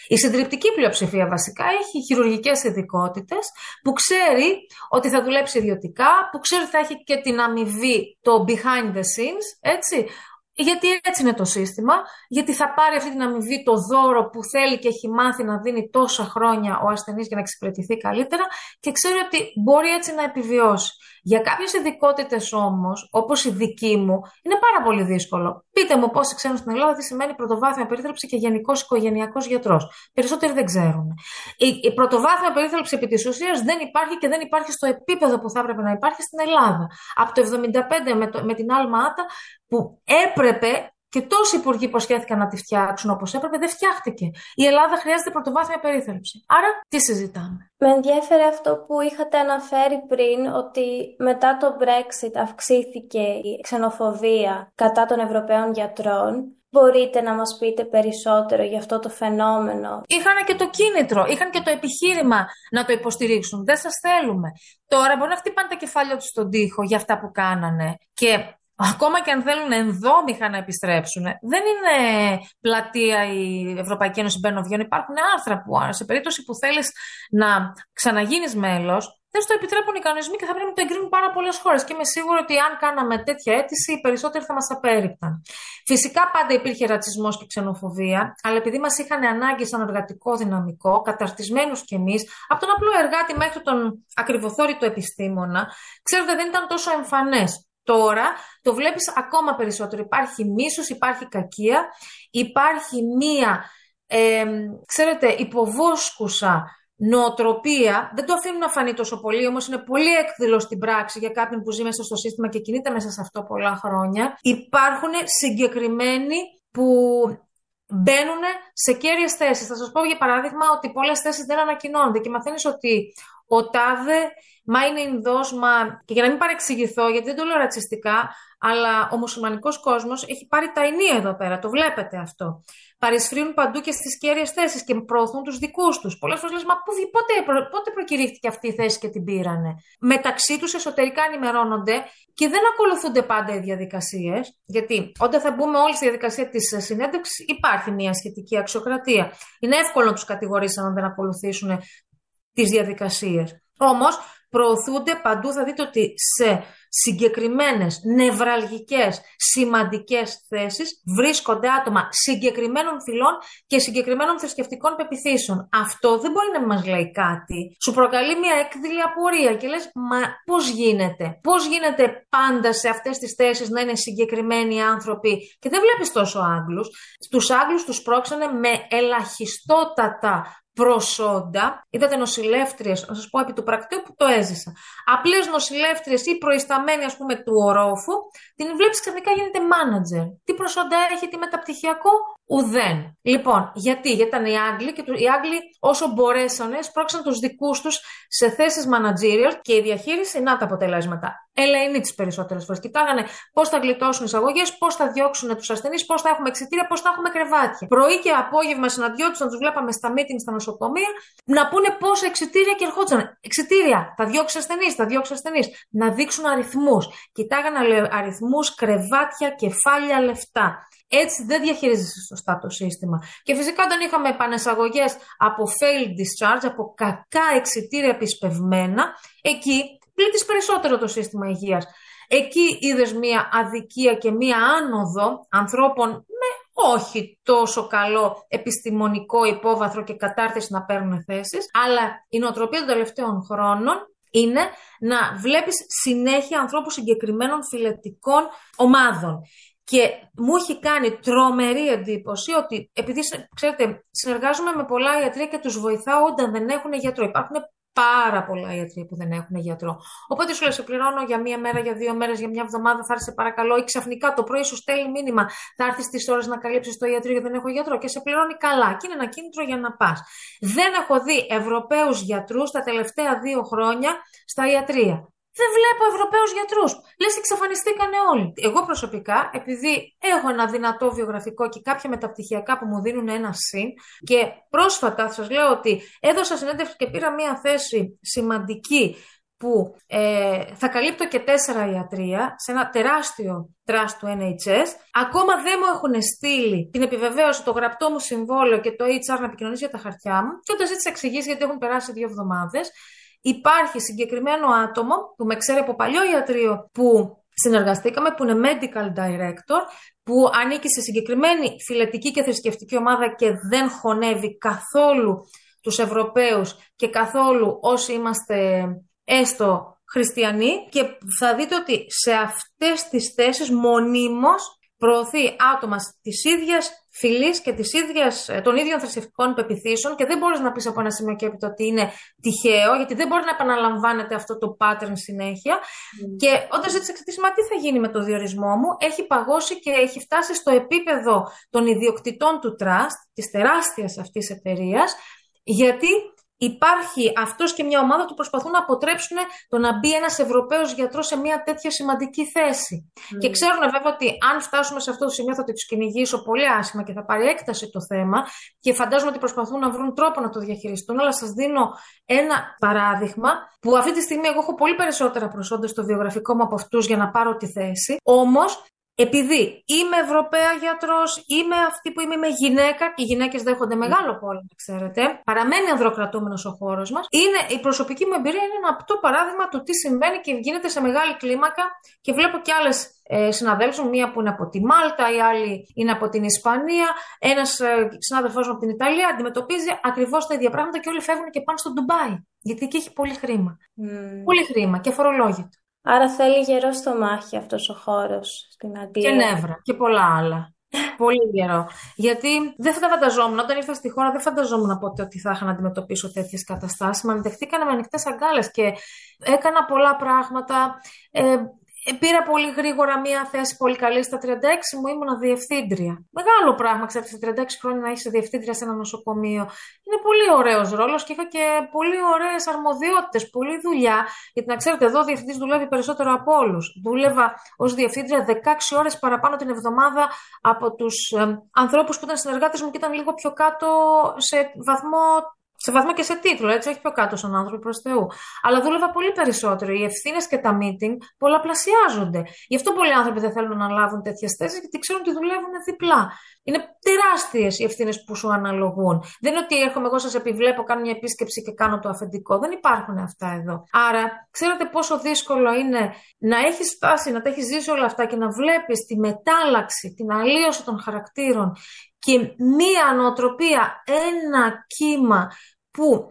Η συντριπτική πλειοψηφία βασικά έχει χειρουργικές ειδικότητες, που ξέρει ότι θα δουλέψει ιδιωτικά, που ξέρει ότι θα έχει και την αμοιβή, το behind the scenes, έτσι. Γιατί έτσι είναι το σύστημα, γιατί θα πάρει αυτή την αμοιβή, το δώρο που θέλει και έχει μάθει να δίνει τόσα χρόνια ο ασθενής για να εξυπηρετηθεί καλύτερα, και ξέρει ότι μπορεί έτσι να επιβιώσει. Για κάποιες ειδικότητες όμως, όπως η δική μου, είναι πάρα πολύ δύσκολο. Πείτε μου πόσοι ξέρουν στην Ελλάδα τι σημαίνει πρωτοβάθμια περίθαλψη και γενικός οικογενειακός γιατρός. Περισσότεροι δεν ξέρουν. Η, η πρωτοβάθμια περίθαλψη επί της ουσίας δεν υπάρχει και δεν υπάρχει στο επίπεδο που θα έπρεπε να υπάρχει στην Ελλάδα. Από το εβδομήντα πέντε με, το, με την Άλμα Άτα, που έπρεπε και τόσοι υπουργοί υποσχέθηκαν να τη φτιάξουν όπως έπρεπε, δεν φτιάχτηκε. Η Ελλάδα χρειάζεται πρωτοβάθμια περίθαλψη. Άρα, τι συζητάμε? Με ενδιαφέρει αυτό που είχατε αναφέρει πριν, ότι μετά το Brexit αυξήθηκε η ξενοφοβία κατά των Ευρωπαίων γιατρών. Μπορείτε να μας πείτε περισσότερο για αυτό το φαινόμενο? Είχαν και το κίνητρο, είχαν και το επιχείρημα να το υποστηρίξουν. Δεν σας θέλουμε. Τώρα μπορεί να χτυπάνε τα κεφάλια τους στον τοίχο για αυτά που κάνανε. Και ακόμα και αν θέλουν ενδόμηχα να επιστρέψουν, δεν είναι πλατεία η Ευρωπαϊκή Ένωση Μπενοβιών. Υπάρχουν άρθρα που, σε περίπτωση που θέλεις να ξαναγίνεις μέλος, δεν στο επιτρέπουν οι κανονισμοί και θα πρέπει να το εγκρίνουν πάρα πολλές χώρες. Και είμαι σίγουρη ότι αν κάναμε τέτοια αίτηση, οι περισσότεροι θα μας απέρριπταν. Φυσικά πάντα υπήρχε ρατσισμός και ξενοφοβία, αλλά επειδή μας είχαν ανάγκη σαν εργατικό δυναμικό, καταρτισμένους κι εμείς, από τον απλό εργάτη μέχρι τον ακριβοθόρητο επιστήμονα, ξέρετε, δεν ήταν τόσο εμφανές. Τώρα το βλέπεις ακόμα περισσότερο. Υπάρχει μίσος, υπάρχει κακία, υπάρχει μία, ε, ξέρετε, υποβόσκουσα νοοτροπία. Δεν το αφήνουν να φανεί τόσο πολύ, όμως είναι πολύ έκδηλο στην πράξη για κάποιον που ζει μέσα στο σύστημα και κινείται μέσα σε αυτό πολλά χρόνια. Υπάρχουν συγκεκριμένοι που μπαίνουν σε κέρυες θέσεις. Θα σας πω για παράδειγμα ότι πολλές θέσεις δεν ανακοινώνονται και μαθαίνεις ότι ο τάδε, μα είναι Ινδός, μα... Και για να μην παρεξηγηθώ, γιατί δεν το λέω ρατσιστικά, αλλά ο μουσουλμανικός κόσμος έχει πάρει τα ενία εδώ πέρα, το βλέπετε αυτό. Παρισφρίουν παντού και στις κέρυες θέσεις και προωθούν τους δικούς τους. Πολλές φορές λες, μα πότε, πότε, πότε προκηρύχθηκε αυτή η θέση και την πήρανε? Μεταξύ τους εσωτερικά ενημερώνονται και δεν ακολουθούνται πάντα οι διαδικασίες, γιατί όταν θα μπούμε όλοι στη διαδικασία της συνέντευξης υπάρχει μια σχετική αξιοκρατία. Είναι εύκολο να τους κατηγορήσεις αν δεν ακολουθήσουν τις διαδικασίες. Όμως προωθούνται παντού, θα δείτε ότι σε συγκεκριμένες, νευραλγικές, σημαντικές θέσεις βρίσκονται άτομα συγκεκριμένων φυλών και συγκεκριμένων θρησκευτικών πεποιθήσεων. Αυτό δεν μπορεί να μας λέει κάτι. Σου προκαλεί μια έκδηλη απορία και λες, μα πώς γίνεται? Πώς γίνεται πάντα σε αυτές τις θέσεις να είναι συγκεκριμένοι άνθρωποι? Και δεν βλέπεις τόσο Άγγλους. Τους Άγγλους τους πρόξανε με ελαχιστότατα προσόντα. Είδατε νοσηλεύτριες, να σας πω επί του πρακτέου που το έζησα. Απλές νοσηλεύτριες ή προϊσταμένοι, ας πούμε, του ορόφου, την βλέπεις ξαφνικά γίνεται manager. Τι προσόντα έχει, τι μεταπτυχιακό? Ουδέν. Λοιπόν, γιατί? Γιατί ήταν οι Άγγλοι και οι Άγγλοι όσο μπορέσανε σπρώξαν τους δικούς τους σε θέσεις managerial και η διαχείριση, να τα αποτελέσματα. Ελεηνή τις περισσότερες φορές. Κοιτάγανε πώς θα γλιτώσουν εισαγωγές, πώς θα διώξουν τους ασθενείς, πώς θα έχουμε εξιτήρια, πώς θα έχουμε κρεβάτια. Πρωί και απόγευμα συναντιόντουσαν, τους βλέπαμε στα meeting στα νοσοκομεία, να πούνε πόσα εξιτήρια και ερχόντουσαν. Εξιτήρια, θα διώξει ασθενείς, θα διώξει ασθενείς. Να δείξουν αριθμούς. Κοιτάγανε αριθμούς, κρεβάτια, κεφάλια, λεφτά. Έτσι δεν διαχειρίζεσαι σωστά το σύστημα. Και φυσικά όταν είχαμε επανεσαγωγές από failed discharge, από κακά εξιτήρια επισπευμένα, εκεί πλήττεις περισσότερο το σύστημα υγείας. Εκεί είδες μία αδικία και μία άνοδο ανθρώπων με όχι τόσο καλό επιστημονικό υπόβαθρο και κατάρτιση να παίρνουν θέσεις, αλλά η νοοτροπία των τελευταίων χρόνων είναι να βλέπεις συνέχεια ανθρώπους συγκεκριμένων φυλετικών ομάδων. Και μου έχει κάνει τρομερή εντύπωση ότι, επειδή ξέρετε, συνεργάζομαι με πολλά ιατρία και τους βοηθάω όταν δεν έχουν γιατρό. Υπάρχουν πάρα πολλά ιατροί που δεν έχουν γιατρό. Οπότε σου λέει, σε πληρώνω για μία μέρα, για δύο μέρες, για μια εβδομάδα, θα έρθει παρακαλώ. Ή ξαφνικά το πρωί σου στέλνει μήνυμα, θα έρθει στις ώρες να καλύψεις το ιατρείο γιατί δεν έχω γιατρό. Και σε πληρώνει καλά. Και είναι ένα κίνητρο για να πας. Δεν έχω δει Ευρωπαίους γιατρούς τα τελευταία δύο χρόνια στα ιατρεία. Δεν βλέπω Ευρωπαίους γιατρούς. Λες εξαφανιστήκανε όλοι. Εγώ προσωπικά, επειδή έχω ένα δυνατό βιογραφικό και κάποια μεταπτυχιακά που μου δίνουν ένα συν, και πρόσφατα σας λέω ότι έδωσα συνέντευξη και πήρα μια θέση σημαντική που ε, θα καλύπτω και τέσσερα ιατρεία σε ένα τεράστιο τραστ του Εν Έιτς Ες. Ακόμα δεν μου έχουν στείλει την επιβεβαίωση, το γραπτό μου συμβόλαιο και το έιτς αρ να επικοινωνήσει για τα χαρτιά μου. Και όταν ζήτησα εξηγήσει, γιατί έχουν περάσει δύο εβδομάδες, υπάρχει συγκεκριμένο άτομο που με ξέρει από παλιό ιατρείο που συνεργαστήκαμε, που είναι medical director, που ανήκει σε συγκεκριμένη φυλετική και θρησκευτική ομάδα και δεν χωνεύει καθόλου τους Ευρωπαίους και καθόλου όσοι είμαστε έστω χριστιανοί, και θα δείτε ότι σε αυτές τις θέσεις μονίμως προωθεί άτομα της ίδιας φυλής και της ίδιας, των ίδιων θρησκευτικών πεποιθήσεων, και δεν μπορείς να πεις από ένα σημείο και έπειτα ότι είναι τυχαίο, γιατί δεν μπορεί να επαναλαμβάνεται αυτό το pattern συνέχεια. Mm. Και όταν ζήτησα εξηγήσει, μα τι θα γίνει με το διορισμό μου, έχει παγώσει και έχει φτάσει στο επίπεδο των ιδιοκτητών του trust, της τεράστιας αυτής εταιρείας, γιατί υπάρχει αυτός και μια ομάδα που προσπαθούν να αποτρέψουν το να μπει ένας Ευρωπαίος γιατρός σε μια τέτοια σημαντική θέση. Mm. Και ξέρουν βέβαια ότι αν φτάσουμε σε αυτό το σημείο θα το τους κυνηγήσω πολύ άσχημα και θα πάρει έκταση το θέμα, και φαντάζομαι ότι προσπαθούν να βρουν τρόπο να το διαχειριστούν. Αλλά σας δίνω ένα παράδειγμα που αυτή τη στιγμή εγώ έχω πολύ περισσότερα προσόντα στο βιογραφικό μου από αυτούς για να πάρω τη θέση. Όμως, επειδή είμαι Ευρωπαία γιατρός, είμαι αυτή που είμαι, είμαι γυναίκα, οι γυναίκες δέχονται μεγάλο πόλεμο, ξέρετε, παραμένει ανδροκρατούμενος ο χώρος μας. Είναι, η προσωπική μου εμπειρία είναι ένα απτό παράδειγμα του τι συμβαίνει και γίνεται σε μεγάλη κλίμακα, και βλέπω και άλλες ε, συναδέλφους μου, μία που είναι από τη Μάλτα, η άλλη είναι από την Ισπανία, ένας ε, συνάδελφός μου από την Ιταλία, αντιμετωπίζει ακριβώς τα ίδια πράγματα και όλοι φεύγουν και πάνε στο Ντουμπάι, γιατί εκεί έχει πολύ χρήμα. Mm. Πολύ χρήμα και φορολόγητο. Άρα θέλει γερό στομάχι αυτός ο χώρος στην Αγγλία. Και νεύρα και πολλά άλλα. Πολύ γερό. Γιατί δεν θα τα φανταζόμουν. Όταν ήρθα στη χώρα, δεν φανταζόμουν ποτέ ότι θα είχα να αντιμετωπίσω τέτοιες καταστάσεις. Μα δεχτήκανε με ανοιχτές αγκάλες και έκανα πολλά πράγματα. Ε, Πήρα πολύ γρήγορα μία θέση πολύ καλή. Στα τριάντα έξι μου ήμουνα διευθύντρια. Μεγάλο πράγμα, ξέρετε, στα τριάντα έξι χρόνια να είσαι διευθύντρια σε ένα νοσοκομείο. Είναι πολύ ωραίος ρόλος και είχα και πολύ ωραίες αρμοδιότητες, πολλή δουλειά. Γιατί να ξέρετε, εδώ ο διευθυντής δουλεύει περισσότερο από όλους. Δούλευα ως διευθύντρια δεκαέξι ώρες παραπάνω την εβδομάδα από τους ε, ανθρώπους που ήταν συνεργάτες μου και ήταν λίγο πιο κάτω σε βαθμό. Σε βαθμό και σε τίτλο, έτσι, όχι πιο κάτω σαν άνθρωποι προς Θεού. Αλλά δούλευα πολύ περισσότερο. Οι ευθύνες και τα meeting πολλαπλασιάζονται. Γι' αυτό πολλοί άνθρωποι δεν θέλουν να λάβουν τέτοιες θέσεις, γιατί ξέρουν ότι δουλεύουν διπλά. Είναι τεράστιες οι ευθύνες που σου αναλογούν. Δεν είναι ότι έρχομαι εγώ, σας επιβλέπω, κάνω μια επίσκεψη και κάνω το αφεντικό. Δεν υπάρχουν αυτά εδώ. Άρα, ξέρετε πόσο δύσκολο είναι να έχεις φτάσει, να τα έχεις ζήσει όλα αυτά και να βλέπεις τη μετάλλαξη, την αλλίωση των χαρακτήρων και μία νοοτροπία, ένα κύμα που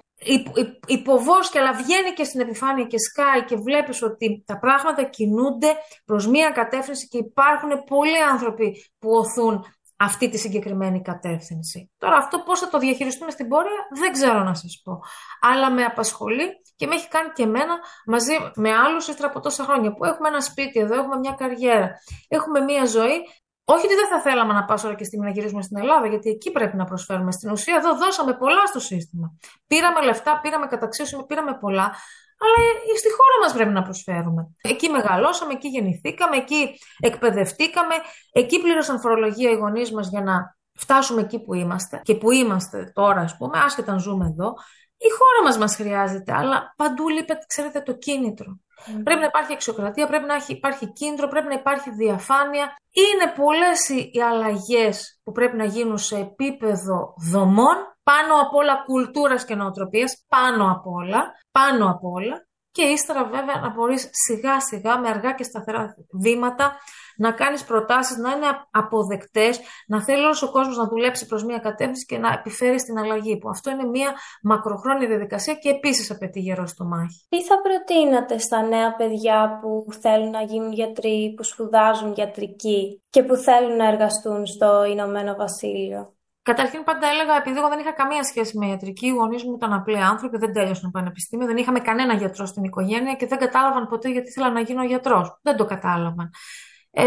υποβόσκει αλλά βγαίνει και στην επιφάνεια και σκάει, και βλέπεις ότι τα πράγματα κινούνται προς μία κατεύθυνση και υπάρχουν πολλοί άνθρωποι που οθούν αυτή τη συγκεκριμένη κατεύθυνση. Τώρα αυτό πώς θα το διαχειριστούμε στην πορεία δεν ξέρω να σας πω. Αλλά με απασχολεί και με έχει κάνει και εμένα μαζί με άλλους ύστερα από τόσα χρόνια που έχουμε ένα σπίτι εδώ, έχουμε μια καριέρα, έχουμε μια ζωή. Όχι ότι δεν θα θέλαμε να πάω ώρα και στιγμή να γυρίσουμε στην Ελλάδα, γιατί εκεί πρέπει να προσφέρουμε. Στην ουσία, εδώ δώσαμε πολλά στο σύστημα. Πήραμε λεφτά, πήραμε καταξίωση, πήραμε πολλά, αλλά στη χώρα μας πρέπει να προσφέρουμε. Εκεί μεγαλώσαμε, εκεί γεννηθήκαμε, εκεί εκπαιδευτήκαμε, εκεί πλήρωσαν φορολογία οι γονείς μας για να φτάσουμε εκεί που είμαστε και που είμαστε τώρα, ας πούμε, άσχετα αν ζούμε εδώ. Η χώρα μας μας χρειάζεται, αλλά παντού λείπει, ξέρετε, το κίνητρο. Mm. Πρέπει να υπάρχει αξιοκρατία, πρέπει να υπάρχει κίνητρο, πρέπει να υπάρχει διαφάνεια. Είναι πολλές οι αλλαγές που πρέπει να γίνουν σε επίπεδο δομών, πάνω απ' όλα κουλτούρας και νοοτροπίας, πάνω απ' όλα, πάνω απ' όλα. Και ύστερα βέβαια να μπορείς σιγά σιγά με αργά και σταθερά βήματα να κάνεις προτάσεις, να είναι αποδεκτές, να θέλει όλος ο κόσμος να δουλέψει προς μια κατεύθυνση και να επιφέρει στην αλλαγή, που αυτό είναι μια μακροχρόνια διαδικασία και επίσης απαιτεί γερό στομάχι. Τι θα προτείνατε στα νέα παιδιά που θέλουν να γίνουν γιατροί, που σπουδάζουν γιατρική και που θέλουν να εργαστούν στο Ηνωμένο Βασίλειο? Καταρχήν, πάντα έλεγα, επειδή εγώ δεν είχα καμία σχέση με ιατρική, οι γονείς μου ήταν απλοί άνθρωποι, δεν τέλειωσαν πανεπιστήμιο, δεν είχαμε κανένα γιατρό στην οικογένεια και δεν κατάλαβαν ποτέ γιατί ήθελα να γίνω γιατρός. Δεν το κατάλαβαν. Ε,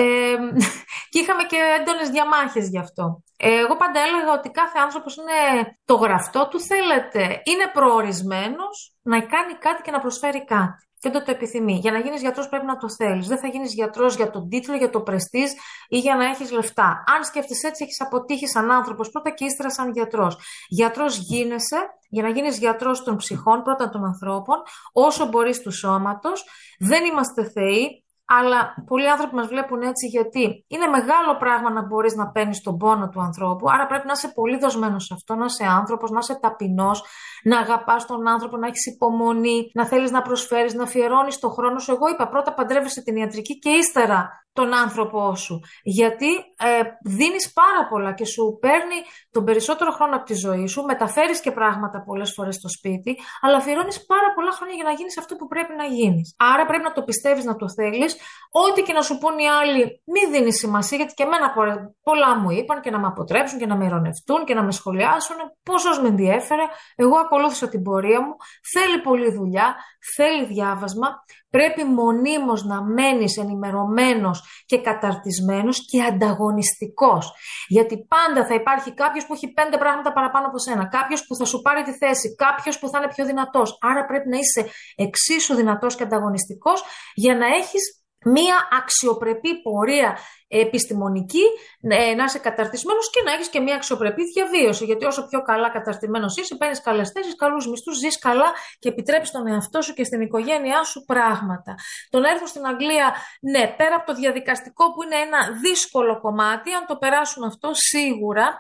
και είχαμε και έντονες διαμάχες γι' αυτό. Ε, εγώ πάντα έλεγα ότι κάθε άνθρωπος είναι το γραφτό του, θέλετε, είναι προορισμένος να κάνει κάτι και να προσφέρει κάτι. και δεν το επιθυμεί. Για να γίνεις γιατρός πρέπει να το θέλεις. Δεν θα γίνεις γιατρός για τον τίτλο, για το πρεστίζ ή για να έχεις λεφτά. Αν σκέφτεσαι έτσι, έχεις αποτύχει σαν άνθρωπος πρώτα και ύστερα σαν γιατρός. Γιατρός γίνεσαι για να γίνεις γιατρός των ψυχών, πρώτα των ανθρώπων, όσο μπορείς του σώματος. Δεν είμαστε θεοί. Αλλά πολλοί άνθρωποι μας βλέπουν έτσι γιατί είναι μεγάλο πράγμα να μπορείς να παίρνεις τον πόνο του ανθρώπου, άρα πρέπει να είσαι πολύ δοσμένος σε αυτό, να είσαι άνθρωπος, να είσαι ταπεινός, να αγαπάς τον άνθρωπο, να έχεις υπομονή, να θέλεις να προσφέρεις, να αφιερώνεις τον χρόνο σου. Εγώ είπα πρώτα παντρεύεσαι την ιατρική και ύστερα τον άνθρωπό σου. Γιατί ε, δίνεις πάρα πολλά και σου παίρνει τον περισσότερο χρόνο από τη ζωή σου, μεταφέρεις και πράγματα πολλές φορές στο σπίτι, αλλά αφιερώνεις πάρα πολλά χρόνια για να γίνεις αυτό που πρέπει να γίνεις. Άρα πρέπει να το πιστεύεις, να το θέλεις. Ό,τι και να σου πούν οι άλλοι, μη δίνεις σημασία, γιατί και εμένα πολλά μου είπαν και να με αποτρέψουν και να με ειρωνευτούν και να με σχολιάσουν. Πόσος με ενδιέφερε, εγώ ακολούθησα την πορεία μου. Θέλει πολλή δουλειά, θέλει διάβασμα. Πρέπει μονίμως να μένεις ενημερωμένος και καταρτισμένος και ανταγωνιστικός. Γιατί πάντα θα υπάρχει κάποιος που έχει πέντε πράγματα παραπάνω από σένα, κάποιος που θα σου πάρει τη θέση, κάποιος που θα είναι πιο δυνατός. Άρα πρέπει να είσαι εξίσου δυνατός και ανταγωνιστικός για να έχεις μία αξιοπρεπή πορεία επιστημονική, να είσαι καταρτισμένος και να έχεις και μία αξιοπρεπή διαβίωση. Γιατί όσο πιο καλά καταρτισμένος είσαι, παίρνεις καλές θέσεις, καλούς μισθούς, ζεις καλά και επιτρέπεις στον εαυτό σου και στην οικογένειά σου πράγματα. Το να έρθουν στην Αγγλία, ναι, πέρα από το διαδικαστικό που είναι ένα δύσκολο κομμάτι, αν το περάσουν αυτό σίγουρα.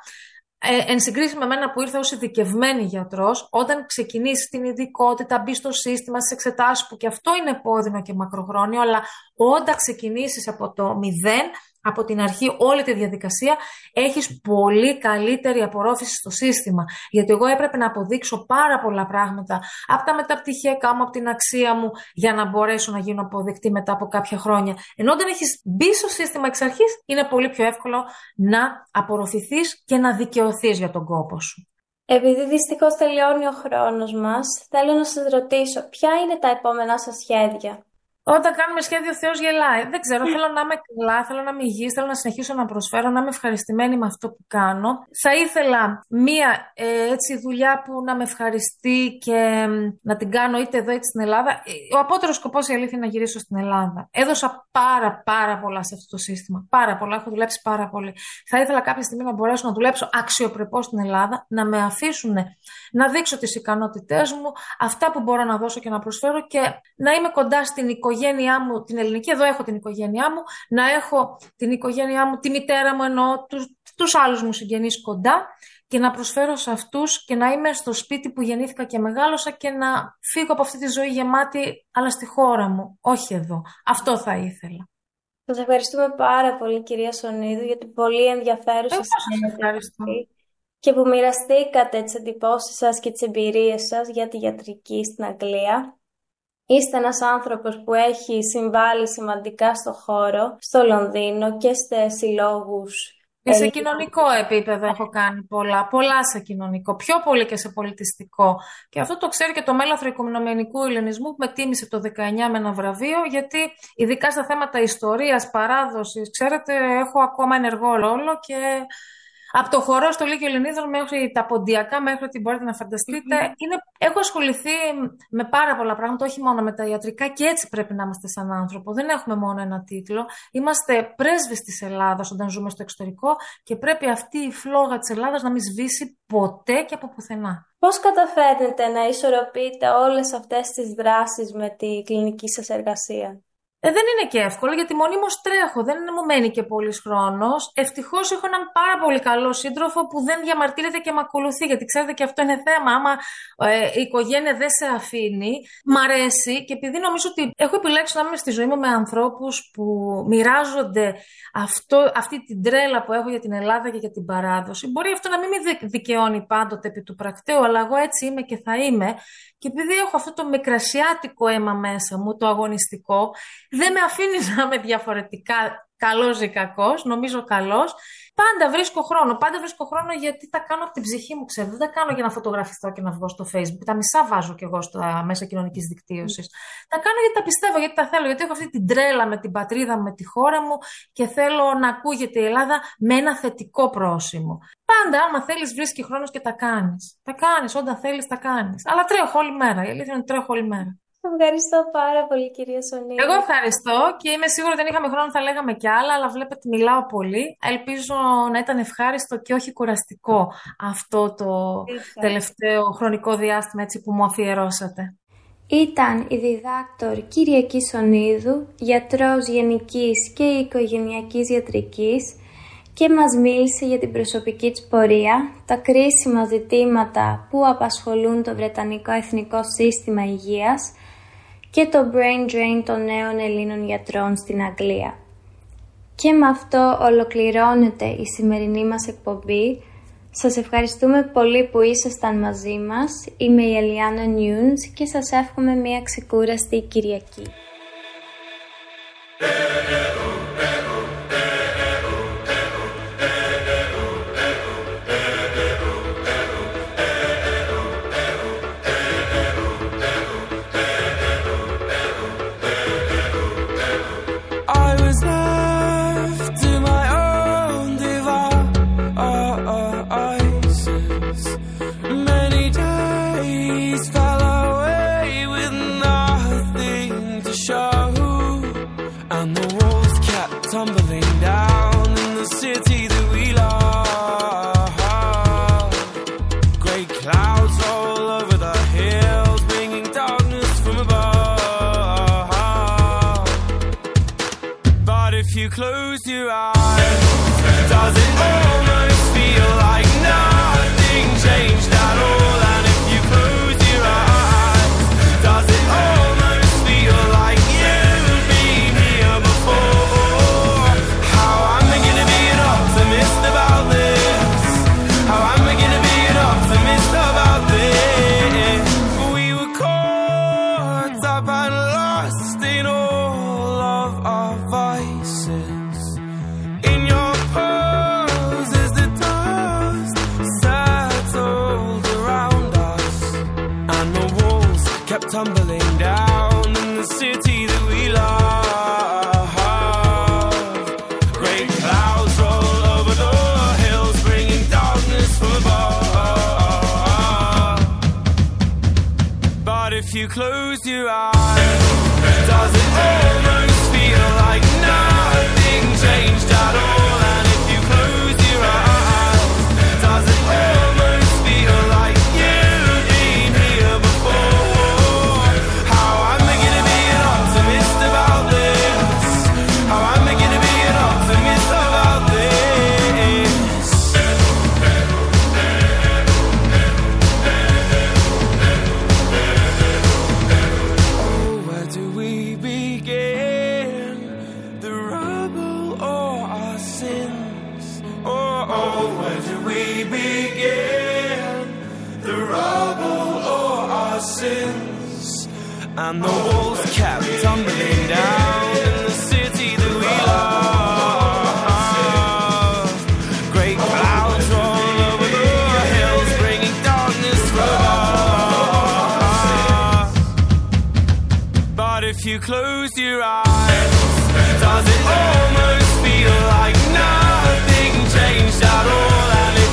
Ε, εν συγκρίση με μένα που ήρθα ως ειδικευμένη γιατρός, όταν ξεκινήσεις την ειδικότητα, μπει στο σύστημα, στις εξετάσεις που και αυτό είναι επώδυνο και μακροχρόνιο, αλλά όταν ξεκινήσεις από το μηδέν, από την αρχή όλη τη διαδικασία, έχεις πολύ καλύτερη απορρόφηση στο σύστημα. Γιατί εγώ έπρεπε να αποδείξω πάρα πολλά πράγματα από τα μεταπτυχιακά μου, από την αξία μου, για να μπορέσω να γίνω αποδεκτή μετά από κάποια χρόνια. Ενώ όταν έχεις μπει στο σύστημα εξ αρχής, είναι πολύ πιο εύκολο να απορροφηθείς και να δικαιωθείς για τον κόπο σου. Επειδή δυστυχώς τελειώνει ο χρόνος μας, θέλω να σας ρωτήσω, ποια είναι τα επόμενά σας σχέδια? Όταν κάνουμε σχέδιο, ο Θεός γελάει. Δεν ξέρω, θέλω να είμαι καλά, θέλω να είμαι υγιής, θέλω να συνεχίσω να προσφέρω, να είμαι ευχαριστημένη με αυτό που κάνω. Θα ήθελα μία ε, έτσι δουλειά που να με ευχαριστεί και ε, να την κάνω είτε εδώ είτε στην Ελλάδα. Ο απότερος σκοπός, η αλήθεια, είναι να γυρίσω στην Ελλάδα. Έδωσα πάρα πάρα πολλά σε αυτό το σύστημα. Πάρα πολλά, έχω δουλέψει πάρα πολύ. Θα ήθελα κάποια στιγμή να μπορέσω να δουλέψω αξιοπρεπώς στην Ελλάδα, να με αφήσουν να δείξω τις ικανότητές μου, αυτά που μπορώ να δώσω και να προσφέρω και να είμαι κοντά στην οικογένειά μου, την ελληνική, εδώ έχω την οικογένειά μου, να έχω την οικογένειά μου, τη μητέρα μου εννοώ, τους, τους άλλους μου συγγενείς κοντά και να προσφέρω σε αυτούς και να είμαι στο σπίτι που γεννήθηκα και μεγάλωσα και να φύγω από αυτή τη ζωή γεμάτη, αλλά στη χώρα μου, όχι εδώ. Αυτό θα ήθελα. Σας ευχαριστούμε πάρα πολύ, κυρία Σονίδου, για την πολύ ενδιαφέρουσα συνέντευξη και που μοιραστήκατε τις εντυπώσεις σας και τις εμπειρίες σας για τη γιατρική στην Αγγλία. Είστε ένας άνθρωπος που έχει συμβάλει σημαντικά στο χώρο, στο Λονδίνο και σε συλλόγους. Και σε κοινωνικό επίπεδο έχω κάνει πολλά, πολλά σε κοινωνικό, πιο πολύ και σε πολιτιστικό. Και αυτό το ξέρει και το Μέλαθρο Οικουμενομενικού Ελληνισμού που με τίμησε το δεκαεννιά με ένα βραβείο, γιατί ειδικά στα θέματα ιστορίας, παράδοσης, ξέρετε, έχω ακόμα ενεργό ρόλο και από το χορό στο Λύκειο Ελληνίδων μέχρι τα ποντιακά, μέχρι ό,τι μπορείτε να φανταστείτε. Mm-hmm. Είναι... Έχω ασχοληθεί με πάρα πολλά πράγματα, όχι μόνο με τα ιατρικά, και έτσι πρέπει να είμαστε σαν άνθρωπο. Δεν έχουμε μόνο ένα τίτλο. Είμαστε πρέσβεις της Ελλάδας όταν ζούμε στο εξωτερικό και πρέπει αυτή η φλόγα της Ελλάδας να μην σβήσει ποτέ και από πουθενά. Πώς καταφέρνετε να ισορροπείτε όλες αυτές τις δράσεις με τη κλινική σας εργασία? Ε, δεν είναι και εύκολο, γιατί μονίμως τρέχω, δεν μου μένει και πολύς χρόνος. Ευτυχώς έχω έναν πάρα πολύ καλό σύντροφο που δεν διαμαρτύρεται και με ακολουθεί, γιατί ξέρετε και αυτό είναι θέμα. Άμα ε, η οικογένεια δεν σε αφήνει, μ' αρέσει, και επειδή νομίζω ότι έχω επιλέξει να είμαι στη ζωή μου με ανθρώπους που μοιράζονται αυτό, αυτή την τρέλα που έχω για την Ελλάδα και για την παράδοση. Μπορεί αυτό να μην με δικαιώνει πάντοτε επί του πρακτέου, αλλά εγώ έτσι είμαι και θα είμαι. Και επειδή έχω αυτό το μικρασιάτικο αίμα μέσα μου, το αγωνιστικό, δεν με αφήνει να είμαι διαφορετικά καλός ή κακός, νομίζω καλός. Πάντα βρίσκω χρόνο, πάντα βρίσκω χρόνο γιατί τα κάνω από την ψυχή μου, ξέρω. Δεν τα κάνω για να φωτογραφιστώ και να βγω στο Facebook. Τα μισά βάζω κι εγώ στα μέσα κοινωνικής δικτύωσης. Mm. Τα κάνω γιατί τα πιστεύω, γιατί τα θέλω, γιατί έχω αυτή την τρέλα με την πατρίδα μου, με τη χώρα μου και θέλω να ακούγεται η Ελλάδα με ένα θετικό πρόσημο. Πάντα, άμα θέλεις, βρίσκει χρόνος και τα κάνεις. Τα κάνεις, όταν θέλεις, τα κάνεις. Αλλά τρέχω όλη μέρα. Η αλήθεια είναι ότι τρέχω όλη μέρα. Ευχαριστώ πάρα πολύ, κυρία Σωνίδη. Εγώ ευχαριστώ και είμαι σίγουρη ότι δεν είχαμε χρόνο θα λέγαμε κι άλλα, αλλά βλέπετε μιλάω πολύ. Ελπίζω να ήταν ευχάριστο και όχι κουραστικό αυτό το Είχα. τελευταίο χρονικό διάστημα έτσι, που μου αφιερώσατε. Ήταν η διδάκτορ Κυριακή Σωνίδου, γιατρός γενικής και οικογενειακής ιατρικής, και μας μίλησε για την προσωπική της πορεία, τα κρίσιμα ζητήματα που απασχολούν το Βρετανικό Εθνικό Σύστημα Υγείας και το brain drain των νέων Ελλήνων γιατρών στην Αγγλία. Και με αυτό ολοκληρώνεται η σημερινή μας εκπομπή. Σας ευχαριστούμε πολύ που ήσασταν μαζί μας. Είμαι η Ελιάνα Νιούνς και σας εύχομαι μια ξεκούραστη Κυριακή. Close your eyes. Does it almost feel like nothing changed at all? And if you close your eyes, does it almost feel like you've been here before? How am I gonna be an optimist about this? How am I gonna be an optimist about this? We were caught up and lost in all of our vices. In your poses, the dust settled around us, and the walls kept tumbling down in the city that we love. Great clouds roll over the hills, bringing darkness from above. But if you close your eyes, does it almost feel like nothing changed at all? And if you close your eyes, does it almost feel like you've been here before? How am I gonna be an optimist about this? How am I gonna be an optimist about this? Oh, where do we begin? The rubble or our sins? Oh, oh, where do we begin? The rubble or our sins? And the walls kept tumbling down in the city that we love. Great clouds roll over the hills, bringing darkness from above. But if you close your eyes, does it almost feel like nothing changed at all? And if